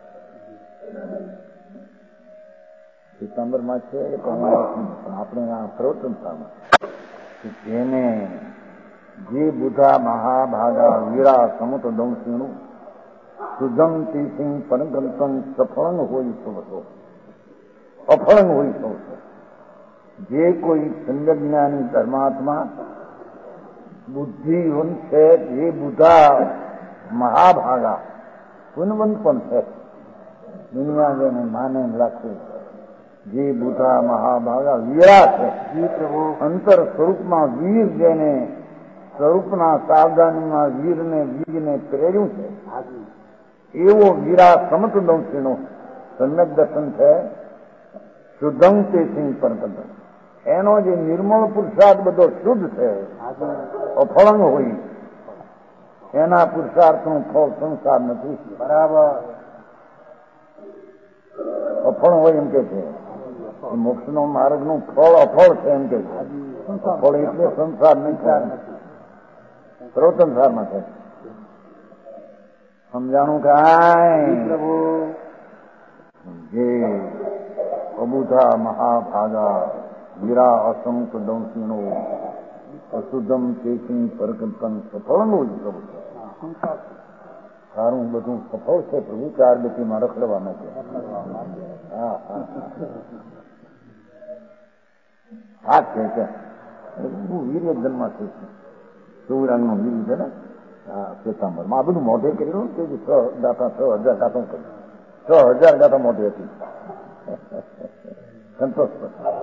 ડિસેમ્બરમાં છે આપણે આ પ્રવચનતામાં જેને જે બુધા મહાભાગા વીરા સમુત દંશીનું સુધમ તીસિંહ પરગંતન સફળંગ હોય સૌ અફળંગ હોય સૌ. જે કોઈ સંજ્ઞાની ધર્માત્મા બુદ્ધિવંત છે જે બુધા મહાભાગા પુનવંત પણ છે દુનિયા જેને માને રાખે જે બુધા મહાભાગા વીરા છે અંતર સ્વરૂપમાં વીર જેને સ્વરૂપના સાવધાનીમાં વીરને વીરને પ્રેર્યું છે એવો વીરા સમત દંશીનો સમ્યક દર્શન છે. શુદ્ધમ તે સિંહ પરગંતન એનો જે નિર્મળ પુરુષાર્થ બધો શુદ્ધ છે અફળંગ હોય એના પુરુષાર્થનું ફળ સંસાર નથી. બરાબર. અફળ હોય એમ કે છે મોક્ષનો માર્ગનું ફળ અફળ છે એમ કે છે. અફળ એટલે સંસાર નહીં સર્વસંસારમાં છે. સમજાણું કાંઈ પ્રભુ? જે અબુધા મહાભાગા વીરા અસંત દંશીનો અશુદ્ધમ ચેસિંહ પરગંતન સફળનું જ પ્રભુ છે. સારું બધું સફળ છે પ્રભુ. ચાર ગતિમાં રખડવા માટે હા હા છે કે વીર્ય જન્મ છે સૌરાંગનું વીર છે ને હા શ્વેતાંબરમાં આ બધું મોઢે કર્યું તે છ ગાથા છ હજાર ગાથા કર્યું. છ હજાર ગાથા મોઢે હતી સંતોષ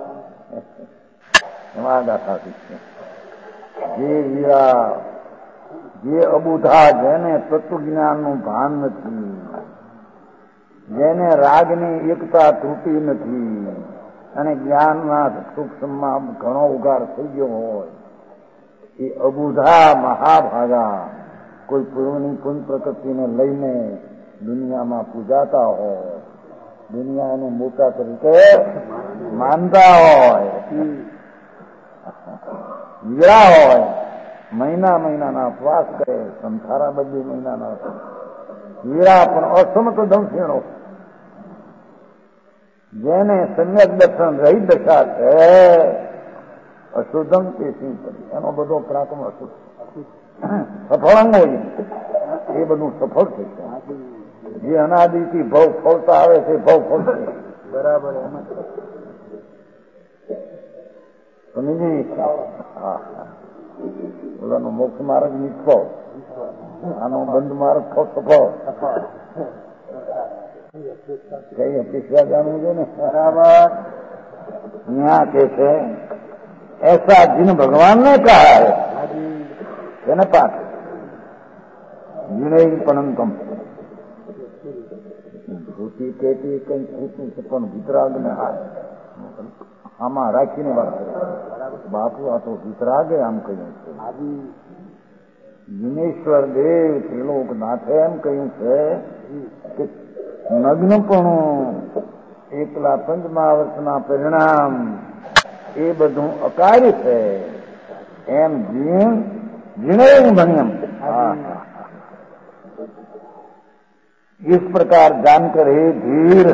એમાં ગાથા હતી. જે વીરા જે અબુધા જેને તત્વજ્ઞાનનું ભાન નથી, જેને રાગની એકતા તૂટી નથી અને જ્ઞાનના સૂક્ષ્મમાં ઘણો ઉગાર થઈ ગયો હોય એ અબુધા મહાભાગા કોઈ પૂર્વની પુન પ્રકૃતિને લઈને દુનિયામાં પૂજાતા હોય, દુનિયાને મોટા તરીકે માનતા હોય, વીરા હોય મહિના મહિનાના ઉપવાસ કરે, સંસારા બધી મહિનાના વીરા પણ અસમતો દંશીણો, જેને સમ્યક દર્શન રહી દશા છે અશુદ્ધમ તે સિંહ એનો બધો પ્રાકમ અશુદ્ધ સફળંગ હોય એ બધું સફળ થઈ છે. જે અનાદિથી ભવ ફળતા આવે છે ભવ ફળશે બરાબર એમાં ઓલાનો મોક્ષ માર્ગ નિષ્ફળ, આનો બંધ માર્ગ સફળ. કઈ અપેક્ષા જાણવું છે ને બરાબર. यहाँ के છે ऐसा जिन भगवान ने कहा है તેને પાઠ વિનય પણંતમ ધોતી પેટી કઈ ખોટું છે પણ વિતરાગને આમાં રાખીને વાત કરે. બાપુ આ તો વિતરાગે આમ કહ્યું છે. વિનેશ્વર દેવ ત્રિલોક નાથે એમ કહ્યું છે કે નગ્નપણું એકલા પંચમહાવર્તના પરિણામ એ બધું અકાર્ય છે એમ જીણ जिणे भनियम इस प्रकार जानकर हे धीर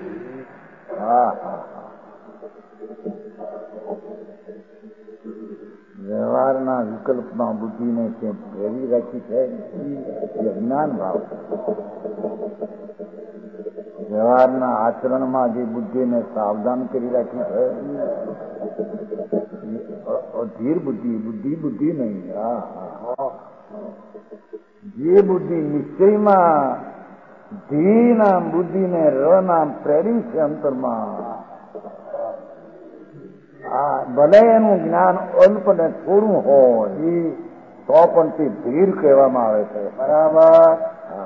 વ્યવહારના વિકલ્પમાં બુદ્ધિને જે પ્રેરી રાખી છે એ જ્ઞાન ભાવ. વ્યવહારના આચરણમાં જે બુદ્ધિને સાવધાન કરી રાખી છે ધીર બુદ્ધિ, બુદ્ધિ બુદ્ધિ નહીં. જે બુદ્ધિ નિશ્ચયમાં ધી નામ બુદ્ધિને ર નામ પ્રેરી છે અંતરમાં, આ ભલે એનું જ્ઞાન અલ્પ ને થોડું હોય તો પણ તે ધીર કહેવામાં આવે છે બરાબર.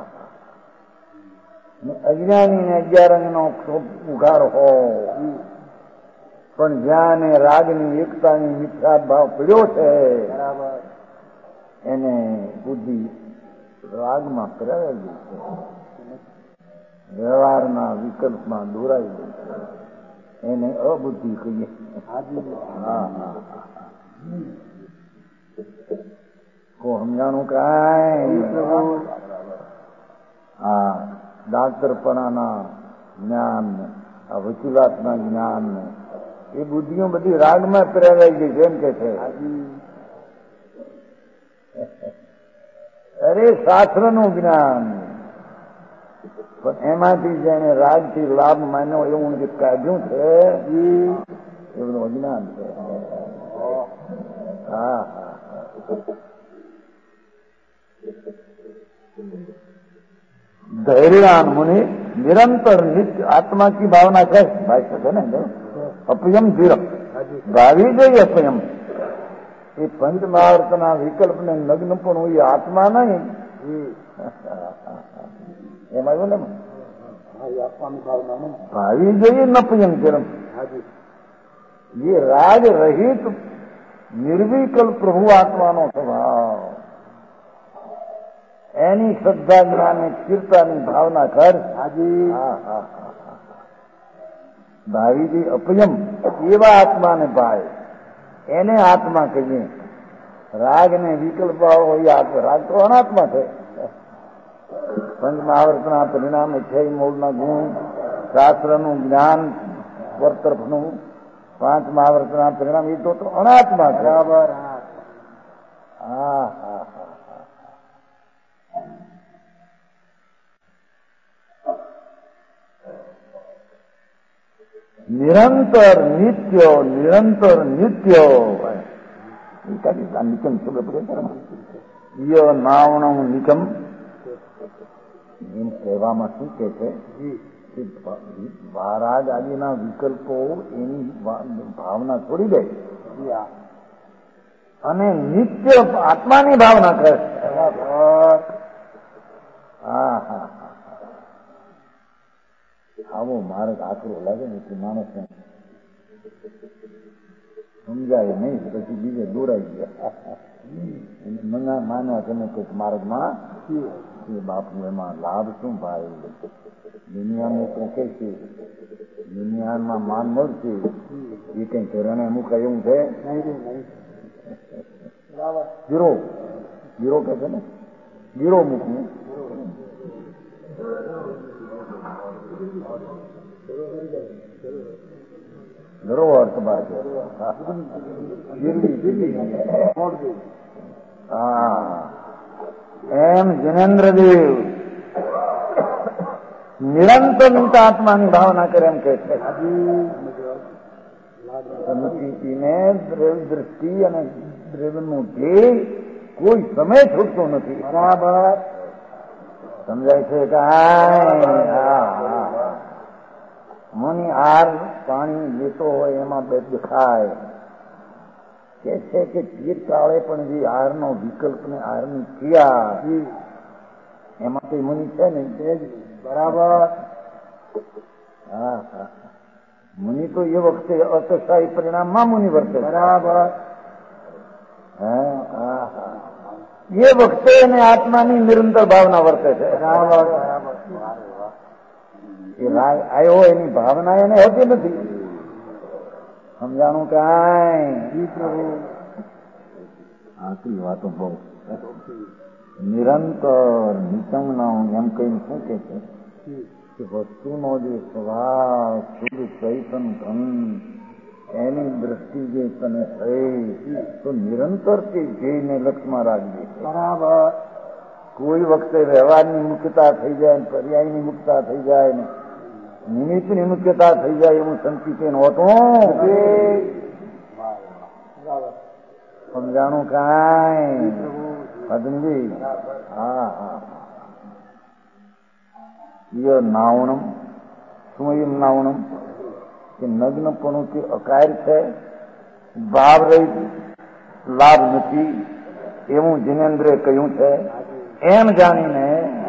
અજ્ઞાની ને અગિયાર અંગનો ઉઘાર હોય પણ જ્યાં રાગની એકતાની મિથ્યા ભાવ પડ્યો છે એને બુદ્ધિ રાગમાં પ્રેરાયેલી છે, વ્યવહારના વિકલ્પમાં દોરાઈ ગઈ છે, એને અબુદ્ધિ કહીએ. કો સમજાણું કાંઈ? હા, ડાક્ટરપણાના જ્ઞાન, આ વકીલાતના જ્ઞાન એ બુદ્ધિઓ બધી રાગમાં પ્રેરાઈ ગઈ છે એમ કે છે. અરે શાસ્ત્રનું જ્ઞાન પણ એમાંથી જેને રાગથી લાભ માન્યો એવું જે કાઢ્યું છે એ બધું અજ્ઞાન છે. હા હા धैर्यवान मुनि निरंतर नित्य आत्मा की भावना है भाष्य है ने अपयम धीर भावी જોઈએ अपयम એ પંચ મહાવર્તના વિકલ્પ ને નગ્ન પણ હોય આત્મા નહીં એમાં એવું ને ભાવી જોઈએ નપયમ ધીરમ. ये राग रहित निर्विकल्प प्रभु आत्माનો સ્વભાવ એની શ્રદ્ધા જ્ઞાન સ્થિરતાની ભાવના કર. ભાવીજી અપયમ એવા આત્માને ભાઈ એને આત્મા કહીએ. રાગ ને વિકલ્પ રાગ તો અનાત્મા છે. પંચ મહાવર્તના પરિણામ છે મૂળના ગુણ, શાસ્ત્રનું જ્ઞાન પર તરફનું પાંચ મહાવર્તના પરિણામ એ તો અનાત્મા છે. બરાબર. હા હા હા નિરંતર નિત્ય નિરંતર નિત્ય નિકમ નાવણ નિકમ એમ કહેવામાં શું કે છે રાગ આદિના વિકલ્પો એની ભાવના છોડી દે અને નિત્ય આત્માની ભાવના કરે. હા હા આવો માર્ગ આકરો લાગે ને એટલે માણસને સમજાય નહીં, પછી બીજે દોરાઈ ગયા માનવા તમે કઈક માર્ગમાં બાપુ એમાં લાભ શું ભાઈ? દુનિયામાં તો કે છે દુનિયામાં માન મળશે એ કઈ કરણે મુકાય એવું છે ગીરો ગીરો કે છે ને ગીરો મૂકવું ગરો અર્થ બાજુ હા એમ જિનેન્દ્રદેવ નિરંતર નિતા આત્માની ભાવના કરે એમ કે છે સમજીને દ્રષ્ટિ અને દ્રવ્યનું ધ્યેય કોઈ સમય છૂટતો નથી. બરાબર સમજાય છે કે મુનિ હાર પાણી લેતો હોય એમાં બે દેખાય કે છે કે ચીરકાળે પણ જે હારનો વિકલ્પ ને હારની ક્રિયા એમાં કઈ મુનિ છે ને બરાબર. હા હા મુનિ તો એ વખતે અતશાહી પરિણામમાં મુનિ વર્તે. બરાબર. હા હા એ વખતે એને આત્માની નિરંતર ભાવના વર્તે છે. બરાબર. એ રાગ આવ્યો એની ભાવના એને હોતી નથી. સમજાણું કાંઈ આટલી વાતો બહુ નિરંતર નિચંગના એમ કઈ શું કે છે કે વસ્તુનો જે સ્વભાવ શુદ્ધ ચૈતન ધન એની દ્રષ્ટિ જે તને થઈ તો નિરંતર તે ધ્યેયને લક્ષમાં રાખજે. બરાબર. કોઈ વખતે વ્યવહારની મુખ્યતા થઈ જાય પર્યાયની મુક્તતા થઈ જાય ને નિમિત્તની મુખ્યતા થઈ જાય એવું સંચિત નહોતું. સમજાણું કાંઈ પદ્મજી? હા હા ય નાવણમ સ્વયં નાવણમ કે નગ્નપણું કે અકાય છે ભાવ રહિત લાભ નથી એવું જિનેન્દ્રે કહ્યું છે. એમ જાણીને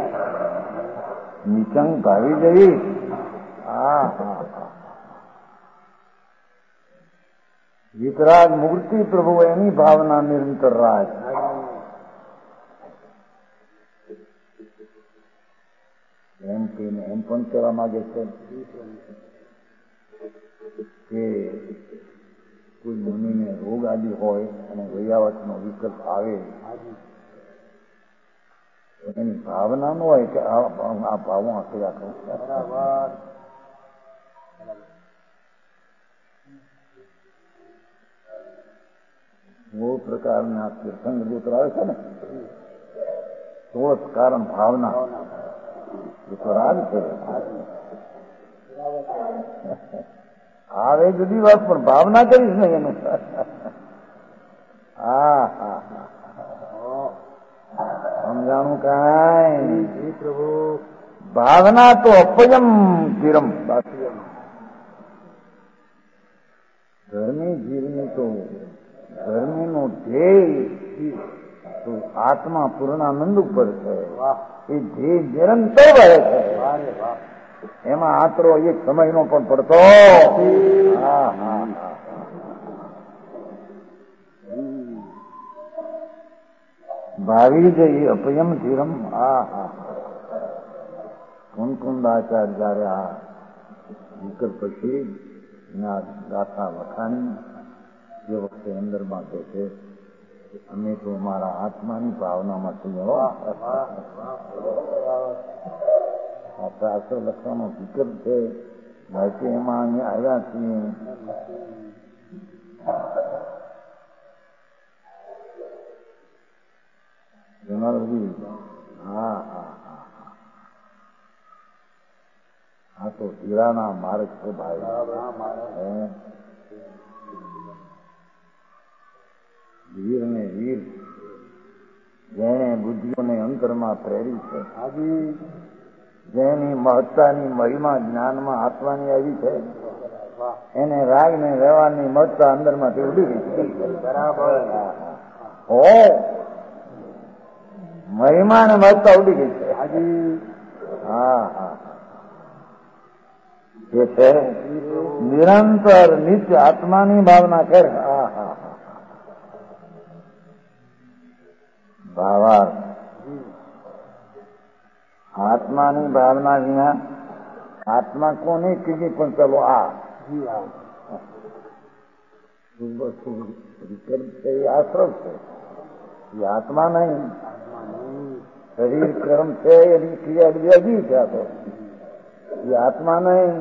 નિચંગ ભાવી જઈ. હા હા વિતરાગ મૂર્તિ પ્રભુ એની ભાવના નિરંતર રાજ. એમ કહીને એમ પણ કહેવા માંગે છે કે કોઈ મુનિને રોગ આદિ હોય અને વૈયાવતનો વિકલ્પ આવે એની ભાવના ન હોય કે આ ભાવો આપ્યા કરું. બરાબર. બહુ પ્રકારના તીર્થંગ ગોત્ર આવે છે ને સોળ કારણ ભાવના એ તો રાગ છે. આવે જુદી વાત પણ ભાવના કરીશ ને એનું. હા હા સમજાણું કાંઈ પ્રભુ? ભાવના તો અપયમ ધીરમ. ધર્મી જીવની તો ધર્મીનો ધ્યેય તો આત્મા પૂર્ણાનંદ ઉપર છે. એ ધ્યેય નિરંતર રહે છે. એમાં આતરો એક સમયનો પણ પડતો. હા હા હા ભાવી જઈ અપયમ ધીરમ. હા હા કુંકુંદાચાર્ય જયારે આ વિકલ્પ પછી ગાથા વખાણી જે વખતે અંદરમાં કહે છે અમે તો મારા આત્માની ભાવનામાં છીએ. આ શાસ્ત્ર લખવાનો વિકલ્પ છે બાકી એમાં અમે આવ્યા છીએ. હા હા હા આ તો હીરાના માર્ગ છે ભાઈ. વીર ને વીર જેને બુદ્ધિઓને અંતરમાં પ્રેરી છે જેની મહત્તાની મહિમા જ્ઞાનમાં આત્માની આવી છે એને રાગ ને વ્યવહારની મહત્તા અંદરમાંથી ઉડી ગઈ. બરાબર. હો મહિમા ને મહત્તા ઉડી ગઈ છે. હા હા જે છે નિરંતર નિત્ય આત્માની ભાવના કરે. હા હા ભાવાર્થ આત્માની ભાવના વિના આત્મા કોને કીધી પણ ચલો આ વિકલ્પ છે એ આશ્રવ છે. એ આત્મા નહીં, શરીર કર્મ છે એની ક્રિયા બધી અજીવ છે. આ તો એ આત્મા નહીં.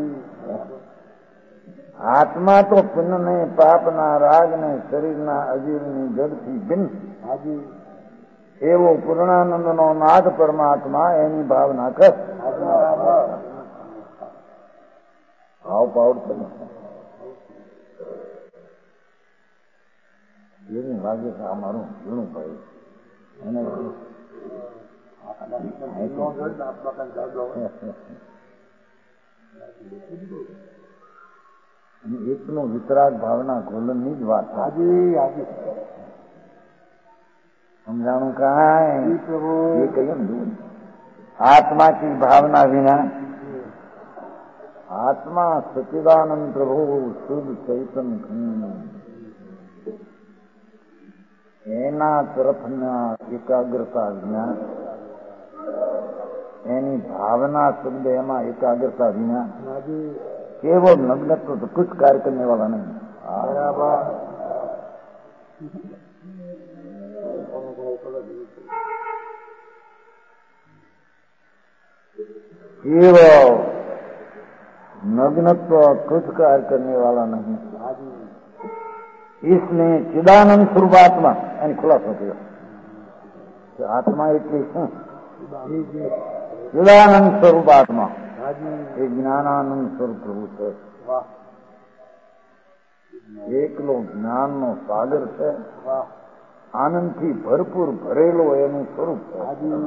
આત્મા તો પુણ્યને પાપના રાગને શરીરના અજીવની જડથી ભિન્ન એવો પૂર્ણાનંદનો નાથ પરમાત્મા એની ભાવના કર. ભાવ પાવડ છે એની લાગે છે આ મારું ઘણું ભાઈ એને એકનો વિતરાગ ભાવના ગોલનની જ વાત. સમજાણું કાંઈ એ કહ્યું ને આત્મા કી ભાવના વિના આત્મા સચિદાનંદ પ્રભુ શુદ્ધ ચૈતન એના તરફના એકાગ્રતા વિના એની ભાવના શબ્દ એમાં એકાગ્રતા વિના કેવો નગ્નત્વ તો કુછ કાર્ય કરને વાળા નહીં. एवो नग्नत्व कुछ कार्य करने वाला नहीं. इसने चिदानंद स्वरूपात्मा यानी खुलासा किया. आत्मा એટલે શું? चिदानंद स्वरूपात्मा એ જ્ઞાનાનંદ સ્વરૂપ પ્રભુ છે. એકલો જ્ઞાનનો સાગર છે. આનંદથી ભરપૂર ભરેલો એનું સ્વરૂપ છે.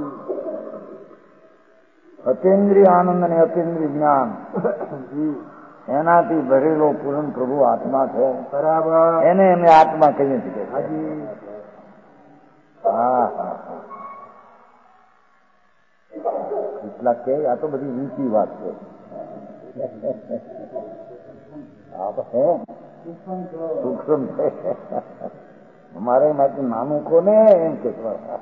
અતેન્દ્રિય આનંદ અને અતેન્દ્રિય જ્ઞાન એનાથી ભરેલો પૂર્ણ પ્રભુ આત્મા છે. બરાબર. એને અમે આત્મા કહીએ છીએ. હા હા હા એટલા કે આ તો બધી ઊંચી વાત છે. આ તો હે સૂક્ષ્મ છે. અમારે માટે નાનું કોને એમ કે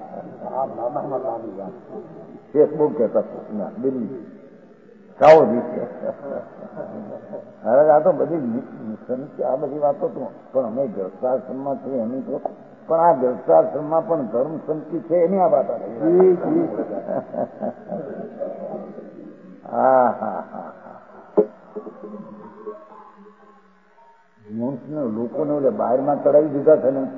ફેસબુક કહેતા દિલ્હી સાઉદી હવે આ તો બધી આ બધી વાતો તો પણ અમે ગ્રસ્તાશ્રમમાં છીએ એની તો પણ આ ગ્રસ્તાશ્રમમાં પણ ધર્મ સંતિ છે એની આ વાત. હા હા હા માણસને લોકોને ઓલે બહારમાં ચડાવી દીધા છે ને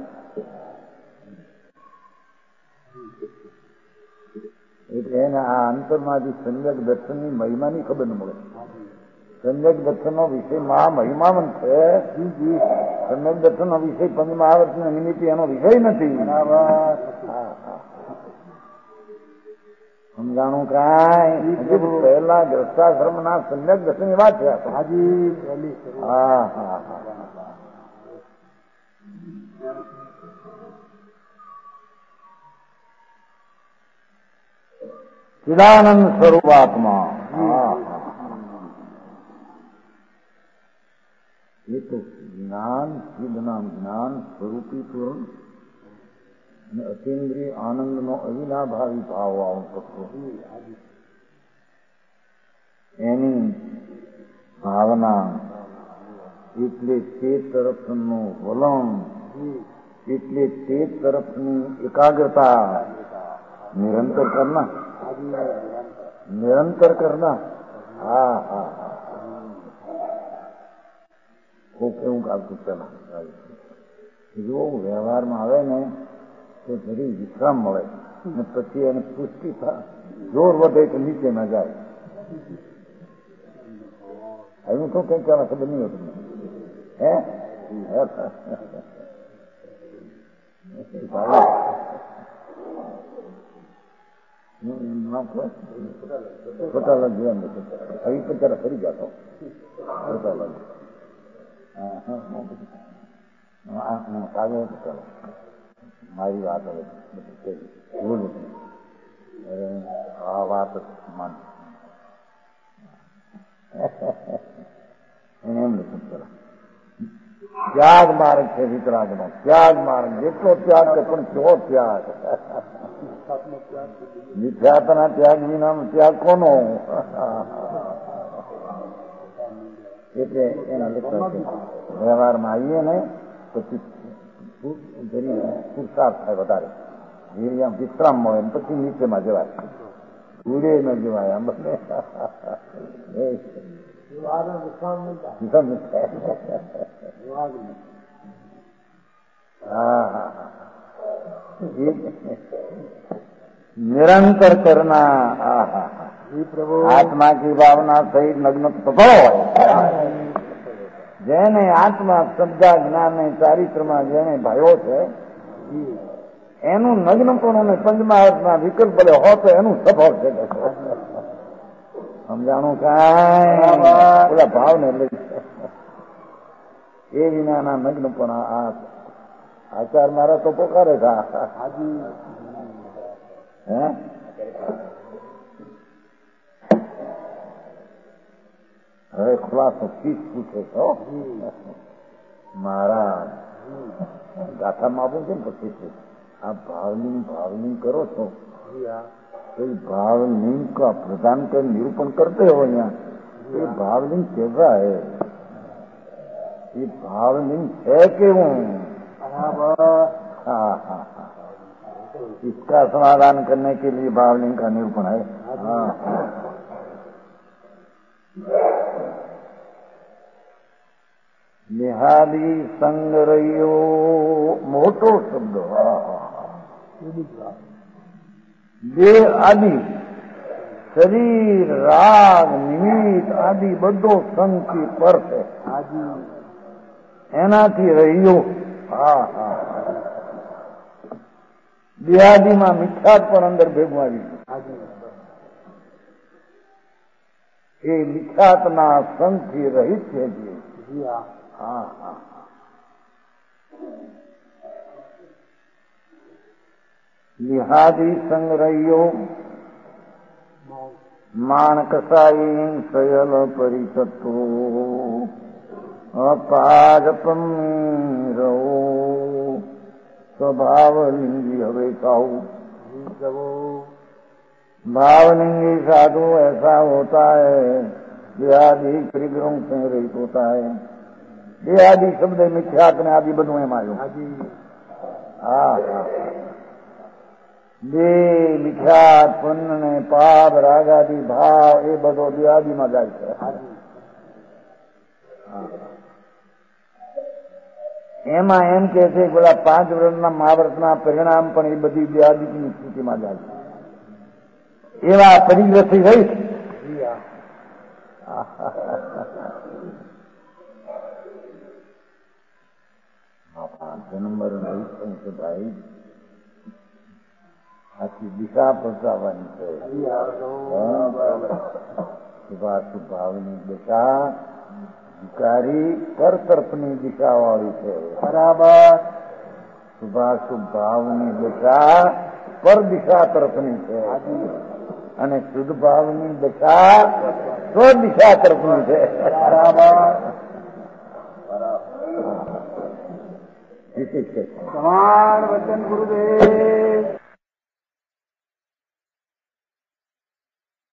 એટલે એને આ અંતરમાંથી સમ્યક દર્શનની મહિમાની ખબર ન મળે. સમ્યક દર્શનનો વિષય મહા મહિમાવંત છે. સમ્યક દર્શનનો વિષય પંચમહાવર્તના નિમિત્તે એનો વિષય નથી. સમજાણું કાંઈ પહેલા ગ્રસ્તાશ્રમ ના સમ્યક દર્શન ની વાત છે. હા હા હા ચિદાનંદ સ્વરૂપાત્મા. એ તો જ્ઞાન ચિદના જ્ઞાન સ્વરૂપી પૂર્ણ અને અતિન્દ્રિય આનંદનો અવિનાભાવી ભાવ આવતો એની ભાવના એટલે તે તરફનું વલણ એટલે તે તરફની એકાગ્રતા નિરંતર કરના નિરંતર કરના. હા હા હા કેવું કાઢતું પેલા જો વ્યવહારમાં આવે ને તો જરી વિશ્રામ મળે ને પછી એને પુષ્ટિ થાય. જોર વધે તો નીચે ના જાય. એવું તો કઈ કહેવા ખબર નહીં હોતું હે ખોટા લાગ જોવા ફરી તો ત્યારે ફરી જતો ખોટા લાગ આગળ ચાલો મારી વાત હવે ભૂલ આ વાત માન એમ નથી. ચલો ત્યાગ માર્ગ છે વિતરાગનો. ત્યાગ માર્ગ જેટલો ત્યાગ છે પણ કેવો ત્યાગ. મિથ્યાત્વના ત્યાગ વિનાનો ત્યાગ કોનો? એટલે એના લખતા છે વ્યવહારમાં આવીએ ને પછી પુરુષાર્થ થાય વધારે, અહીંયા વિશ્રામ મળે પછી નીચેમાં જવાય, ઉડે ન જવાય. આમ બને હા હા निरंतर करना। आत्मा की भावना सहित नग्न स्वभाव હોય જેને આત્મા શબ્દા જ્ઞાન ચારિત્રમાં જેને ભયો છે એનું નગ્નપણું અને પંચમહાભૂતના વિકલ્પ ભલે હો તો એનું સ્વભાવ છે. સમજાણું કાંઈ પેલા ભાવને લઈ એ વિનાના નગ્નપણ આ આચાર મારા તો પોકારે છે. હે હવે ખુલાસો શીશ પૂછે છો મારા ગાથામાં આપું છે ને પછી આ ભાવલિંગ ભાવલિંગ કરો છો तो भावलिंग का प्रदान कर निरूपण करते हो यहाँ, ये भावलिंग कैसा है, ये भावलिंग है क्यों? हाँ हाँ हाँ, इसका समाधान करने के लिए भावलिंग का निरूपण है. हाँ निहाली संग रहियो मोटो शब्द. બે આદિ શરીર રાગ નિમિત્ત આદિ બધો સંગથી પર છે, એનાથી રહ્યો. હા હા બે આદિમાં મિથ્યાત પણ અંદર ભેગું આવી એ મિથ્યાતના સંગથી રહિત છે. હા હા નિહાદી સંગ્રહ્યો માણ કસાઈ સયલ પરિચતો અપાજપમ રહો स्वभावलिंगी हवे काऊ. भावलिंगी साधु ऐसा होता है देहादि त्रिग्रहों से रहित होता है. देहादि शब्द मिथ्यात ने आदि બધું એમાં આવ્યું. હા હા બે મિથ્યાત પુણ્ય ને પાપ રાગાદિ ભાવ એ બધો દેહાદિમાં જાય છે. એમાં એમ કે છે પેલા પાંચ વર્ષના મહાવ્રતના પરિણામ પણ એ બધી દેહાદિની સ્થિતિમાં જાય છે. એવા પરિગ્રસ્તી રહી નંબર છે ભાઈ. આખી દિશા પહોંચાડવાની છે. શુભાશુભ ભાવની દિશા વિકારી પર તરફની દિશા વાળી છે. બરાબર. શુભાશુભ ભાવની દિશા પર દિશા તરફની છે અને શુદ્ધ ભાવની દિશા સ્વ દિશા તરફની છે. બરાબર. સમાન વચન ગુરુદેવ.